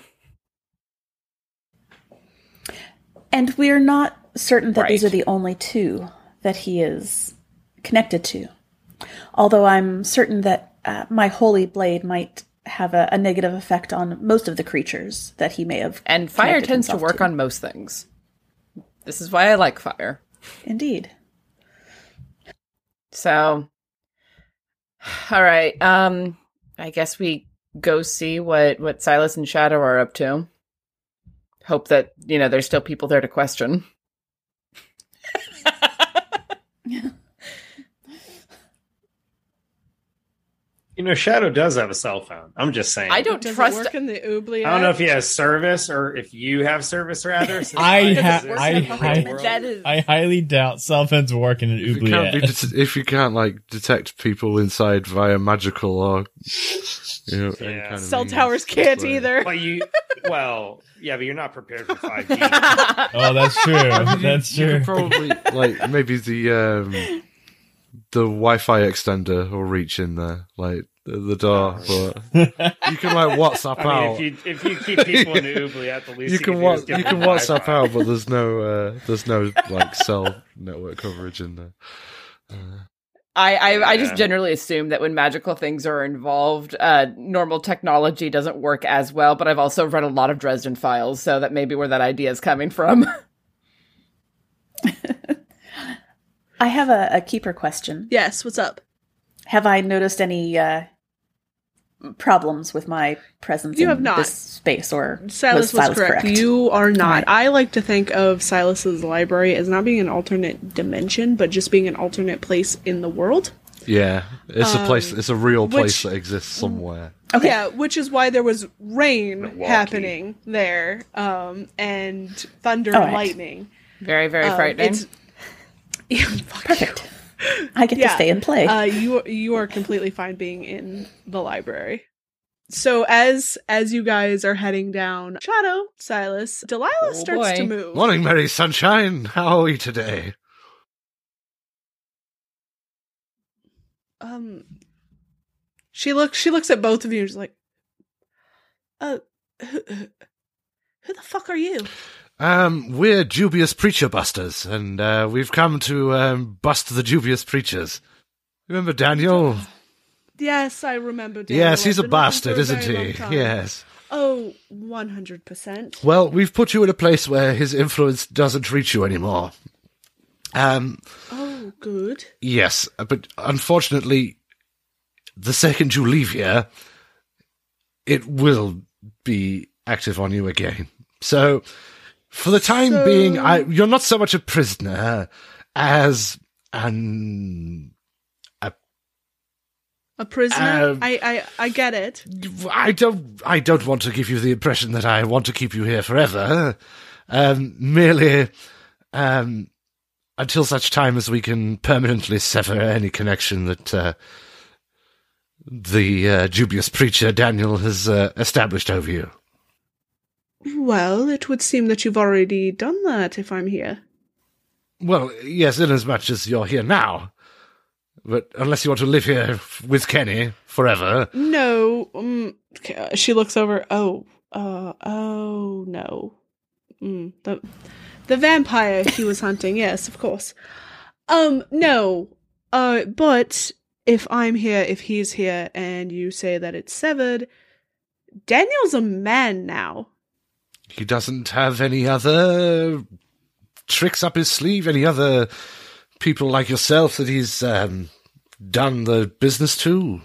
And we're not certain that these Right. are the only two that he is connected to. Although I'm certain that my holy blade might have a negative effect on most of the creatures that he may have. And fire connected tends to himself work on most things. This is why I like fire. Indeed. So, all right. I guess we go see what Silas and Shadow are up to. Hope that, there's still people there to question. Shadow does have a cell phone. I'm just saying. I don't Does trust. it work in the oubliette? I don't know if he has service or if you have service, rather. since I highly doubt cell phones work in an oubliette. If you can't detect people inside via magical or any kind of Cell means, towers can't but- either. But but you're not prepared for 5G. Oh, that's true. That's You true. could probably maybe the Wi-Fi extender will reach in there, the door, but you can WhatsApp out. If you keep people in the oubliette, the least You can do is give them WhatsApp Wi-Fi. out, but there's no cell network coverage in there. I just generally assume that when magical things are involved, normal technology doesn't work as well, but I've also read a lot of Dresden Files, so that may be where that idea is coming from. I have a keeper question. Yes, what's up? Have I noticed any problems with my presence You in have not. this space, or Silas was correct. You are not. Right. I like to think of Silas's library as not being an alternate dimension, but just being an alternate place in the world. Yeah, it's a place. It's a real place which- that exists somewhere. Okay. Yeah, which is why there was rain Milwaukee. happening there, and thunder All and right. lightning. Very, very frightening. It's yeah, fuck Perfect. I get Yeah. to stay and play. you are completely fine being in the library. So as you guys are heading down Shadow, Silas, Delilah starts boy. to move. Morning, Mary Sunshine. How are we today? She looks at both of you and she's like, who the fuck are you? We're dubious preacher busters, and we've come to bust the dubious preachers. Remember Daniel? Yes, I remember Daniel. Yes, he's I've a been looking bastard, for a isn't very long he? time. Yes. Oh, 100%. Well, we've put you in a place where his influence doesn't reach you anymore. Oh, good. Yes, but unfortunately, the second you leave here, it will be active on you again. So, for the time being, you're not so much a prisoner as A prisoner? Um, I get it. I don't want to give you the impression that I want to keep you here forever. Merely, until such time as we can permanently sever any connection that the dubious preacher Daniel has established over you. Well, it would seem that you've already done that if I'm here. Well, yes, inasmuch as you're here now. But unless you want to live here with Kenny forever. No, she looks over. Oh, no. The vampire he was hunting, yes, of course. No. But if I'm here, if he's here, and you say that it's severed, Daniel's a man now. He doesn't have any other tricks up his sleeve, any other people like yourself that he's done the business to?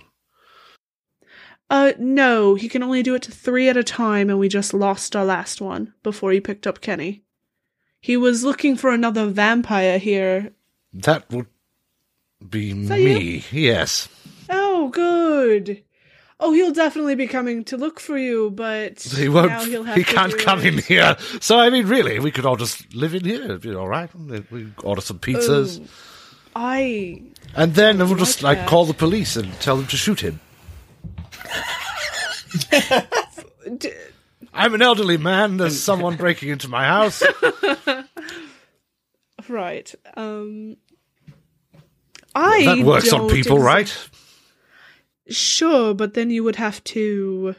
No, he can only do it to 3 at a time, and we just lost our last one before he picked up Kenny. He was looking for another vampire here. That would be that me, yes. Oh, good. Oh, he'll definitely be coming to look for you, but He won't. now he'll have He to can't do come it. in here. So, I mean, really, we could all just live in here. It'd be all right. We order some pizzas. I And then we'll just, like like, that. call the police and tell them to shoot him. I'm an elderly man. There's someone breaking into my house. right. That works on don't people, right? Sure, but then you would have to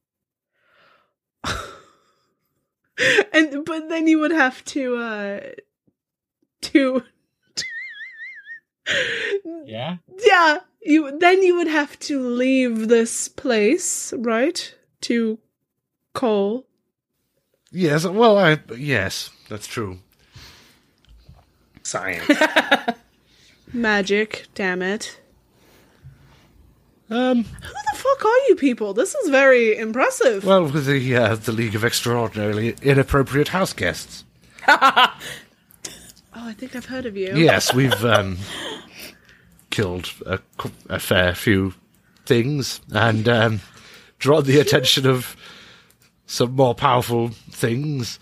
but then you would have to Yeah? yeah, you would have to leave this place, right? To Cole. Yes, well, yes, that's true. Science. Magic, damn it. Who Who the fuck are you people? This is very impressive. Well, with the League of Extraordinarily Inappropriate House Guests. Oh, I think I've heard of you. Yes, we've killed a fair few things and drawn the attention of some more powerful things.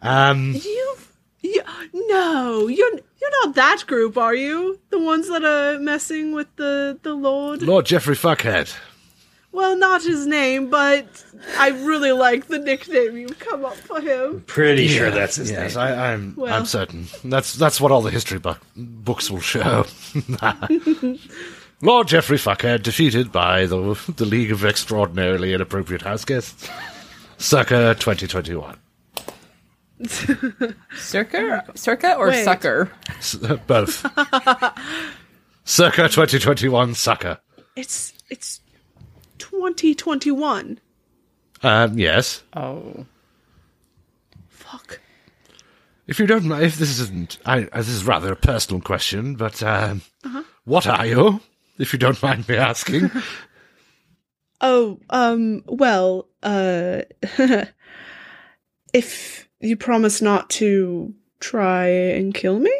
No, you're not that group, are you? The ones that are messing with the Lord? Lord Jeffrey Fuckhead. Well, not his name, but I really like the nickname you've come up for him. Pretty sure that's his Yes, name. Well. I'm certain. That's what all the history books will show. Lord Jeffrey Fuckhead defeated by the League of Extraordinarily Inappropriate House Guests. Circa 2021. Circa or Wait. sucker? Both. Circa 2021, sucker. It's 2021. Yes. Oh. Fuck. If you don't mind, if this isn't, this is rather a personal question, but what are you? If you don't mind me asking. Oh, well, if you promise not to try and kill me?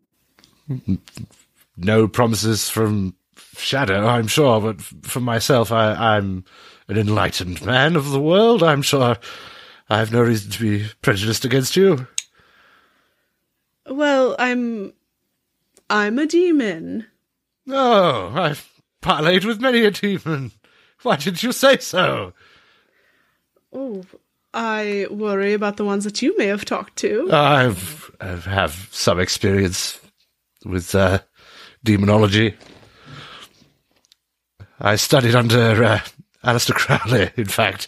No promises from Shadow, I'm sure, but for myself, I'm an enlightened man of the world. I'm sure I have no reason to be prejudiced against you. Well, I'm a demon. Oh, I've parleyed with many a demon. Why didn't you say so? Oh, I worry about the ones that you may have talked to. I have some experience with demonology. I studied under Aleister Crowley, in fact.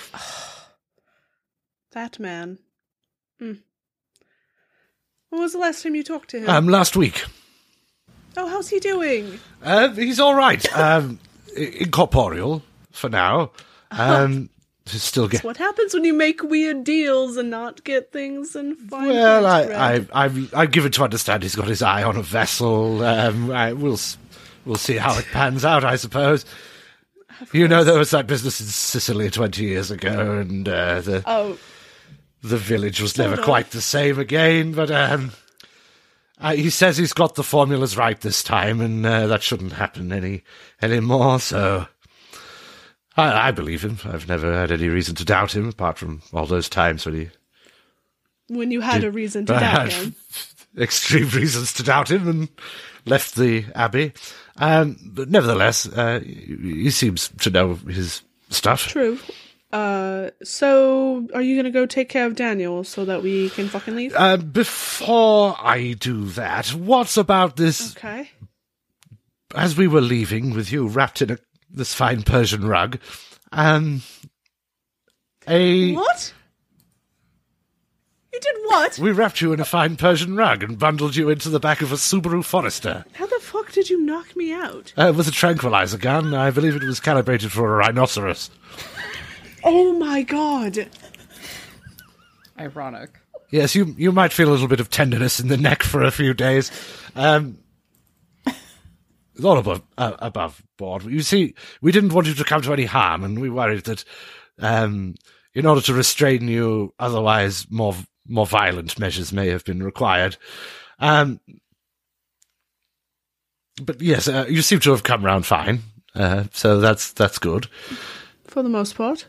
That man. When was the last time you talked to him? Last week. Oh, how's he doing? He's all right. Incorporeal for now. Still get. What happens when you make weird deals and not get things and find? Well, I've given to understand he's got his eye on a vessel. We'll see how it pans out, I suppose. You know, there was that business in Sicily 20 years ago, and the village was never quite the same again. But he says he's got the formulas right this time, and that shouldn't happen anymore. So I believe him. I've never had any reason to doubt him, apart from all those times when you had a reason to doubt him. Extreme reasons to doubt him, and left the abbey. But nevertheless, he seems to know his stuff. True. So are you going to go take care of Daniel so that we can fucking leave? Before I do that, what's about this? Okay. As we were leaving with you wrapped in this fine Persian rug, What? You did what? We wrapped you in a fine Persian rug and bundled you into the back of a Subaru Forester. How the fuck did you knock me out? It was a tranquilizer gun. I believe it was calibrated for a rhinoceros. Oh my god. Ironic. Yes, you might feel a little bit of tenderness in the neck for a few days. All above board. You see, we didn't want you to come to any harm, and we worried that in order to restrain you, otherwise more violent measures may have been required. But yes, you seem to have come round fine, so that's good. For the most part.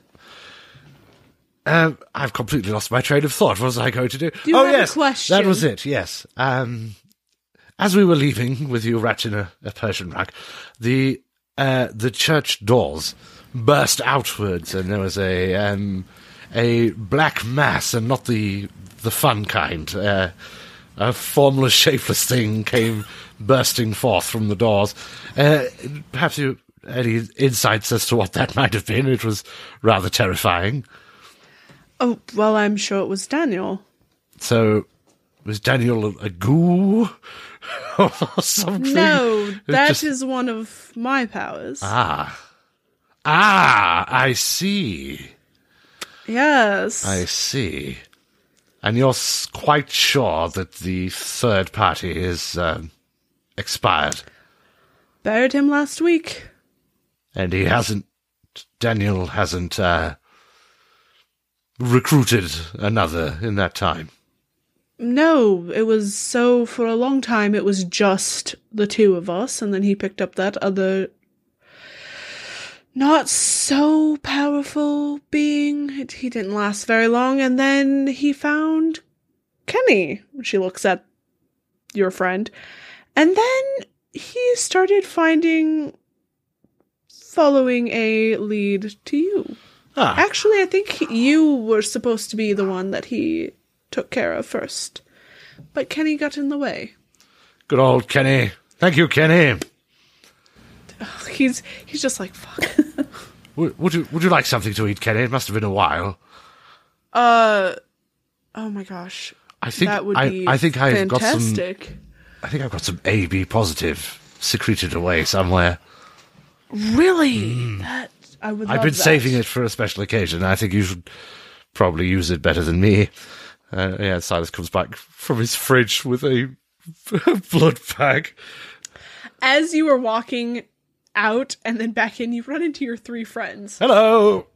I've completely lost my train of thought. What was I going to do? You have a question. That was it, yes. As we were leaving with you wrapped in a Persian rug, the church doors burst outwards, and there was a black mass, and not the fun kind. A formless, shapeless thing came bursting forth from the doors. Perhaps you any insights as to what that might have been? It was rather terrifying. Oh, well, I'm sure it was Daniel. So, was Daniel a ghoul or something? No, that is one of my powers. Ah, I see. Yes. I see. And you're quite sure that the third party is expired? Buried him last week. And Daniel hasn't recruited another in that time? No, it was so for a long time it was just the two of us, and then he picked up that other not so powerful being. He didn't last very long, and then he found Kenny. She looks at your friend. And then he started following a lead to you. Ah. Actually, I think you were supposed to be the one that he took care of first. But Kenny got in the way. Good old Kenny. Thank you, Kenny. Ugh, he's just like, fuck. Would you like something to eat, Kenny? It must have been a while. Oh my gosh. I think that would be I think I've got some. fantastic. I think I've got some AB positive secreted away somewhere. Really? That I would. I've love been that. saving it for a special occasion. I think you should probably use it better than me. Silas comes back from his fridge with a blood bag. As you are walking out and then back in, you run into your 3 friends. Hello.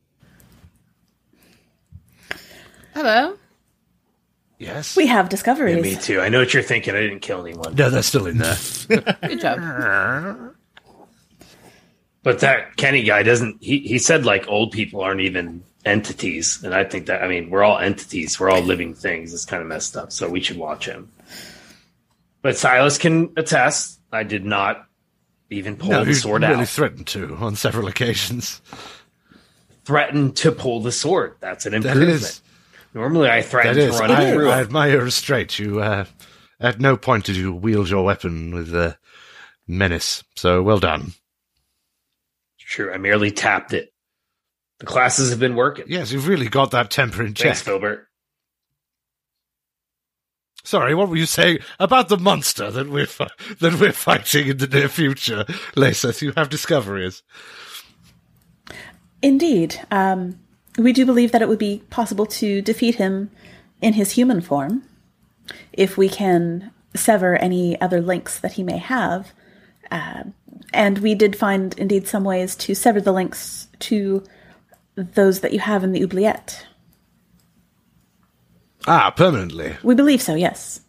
Hello. Yes. We have discoveries. Yeah, me too. I know what you're thinking. I didn't kill anyone. No, they're still in there. Good job. But that Kenny guy doesn't, he said like old people aren't even entities. And I think that, I mean, we're all entities. We're all living things. It's kind of messed up. So we should watch him. But Silas can attest, I did not even pull the sword really out. threatened to on several occasions. Threatened to pull the sword. That's an That improvement. is. Normally I threaten That to is. run I through it. admire restraint. You, at no point did you wield your weapon with menace. So well done. True. I merely tapped it. The classes have been working. Yes, you've really got that temper in check. Thanks, Filbert. Sorry, what were you saying about the monster that we're fighting in the near future? Layseth, you have discoveries. Indeed. We do believe that it would be possible to defeat him in his human form if we can sever any other links that he may have. And we did find, indeed, some ways to sever the links to those that you have in the oubliette. Ah, permanently. We believe so, yes.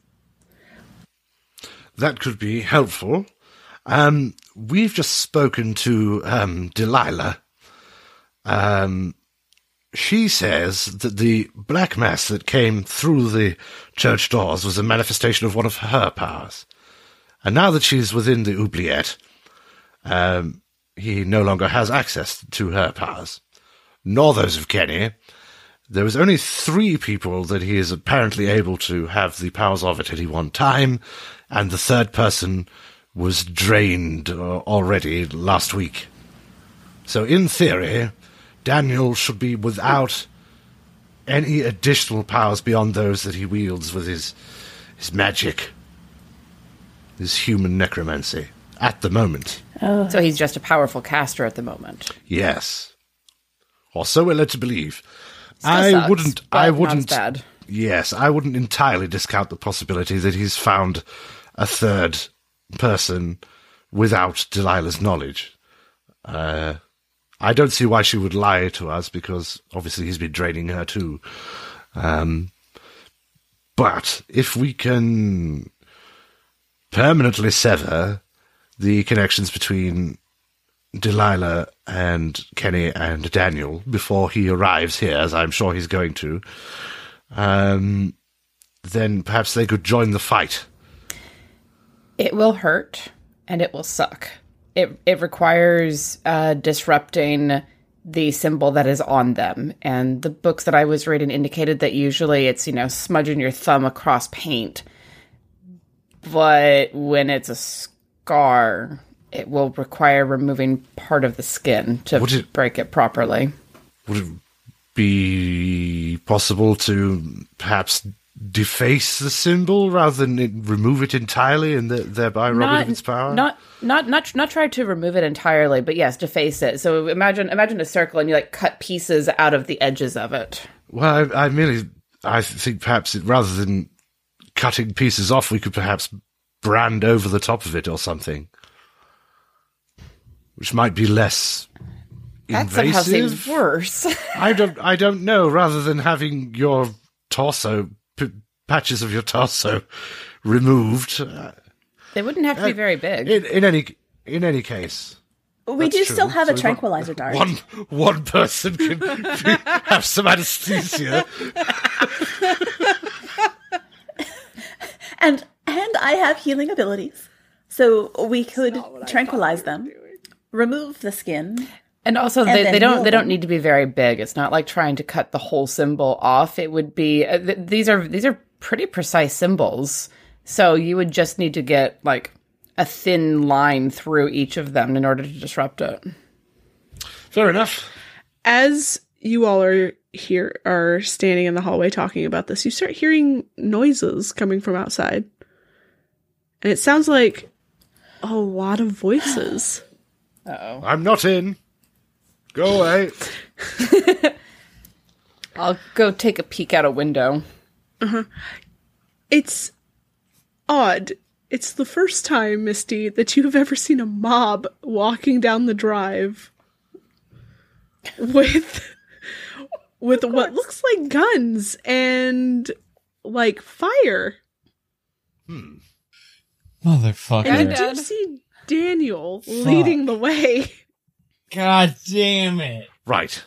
That could be helpful. We've just spoken to Delilah. She says that the black mass that came through the church doors was a manifestation of one of her powers. And now that she's within the oubliette, he no longer has access to her powers, nor those of Kenny. There was only 3 people that he is apparently able to have the powers of at any one time, and the 3rd person was drained already last week. So in theory, Daniel should be without any additional powers beyond those that he wields with his magic, his human necromancy, at the moment. Oh, So he's just a powerful caster at the moment. Yes. Or so we're led to believe. Still I sucks, wouldn't. but I not wouldn't. as bad. Yes, I wouldn't entirely discount the possibility that he's found a 3rd person without Delilah's knowledge. I don't see why she would lie to us, because obviously he's been draining her too. But if we can permanently sever the connections between Delilah and Kenny and Daniel before he arrives here, as I'm sure he's going to, then perhaps they could join the fight. It will hurt, and it will suck. It requires disrupting the symbol that is on them. And the books that I was reading indicated that usually it's, smudging your thumb across paint. But when it's a scar, it will require removing part of the skin to break it properly. Would it be possible to perhaps deface the symbol rather than remove it entirely and thereby rob it of its power? Not try to remove it entirely, but yes, deface it. So imagine a circle and you cut pieces out of the edges of it. Well, I think perhaps rather than cutting pieces off, we could perhaps brand over the top of it or something, which might be less That invasive. somehow seems worse. I don't know. Rather than having your torso, patches of your torso removed, They wouldn't have to be very big. in any case, We that's do true. still have So a tranquilizer dart. one person can have some anesthesia. And I have healing abilities. So we could tranquilize them, remove the skin. And also, And they then don't heal they don't them. need to be very big. It's not like trying to cut the whole symbol off. It would be these are pretty precise symbols. So you would just need to get a thin line through each of them in order to disrupt it. Fair enough. As you all are standing in the hallway talking about this, you start hearing noises coming from outside. And it sounds like a lot of voices. Uh-oh. I'm not in. Go away. I'll go take a peek out a window. It's odd. It's the first time, Misty, that you have ever seen a mob walking down the drive with what looks like guns and like fire. Motherfucker. And you do see Daniel leading the way. God damn it. Right.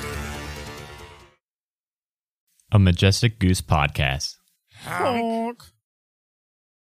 A Majestic Goose podcast. Honk.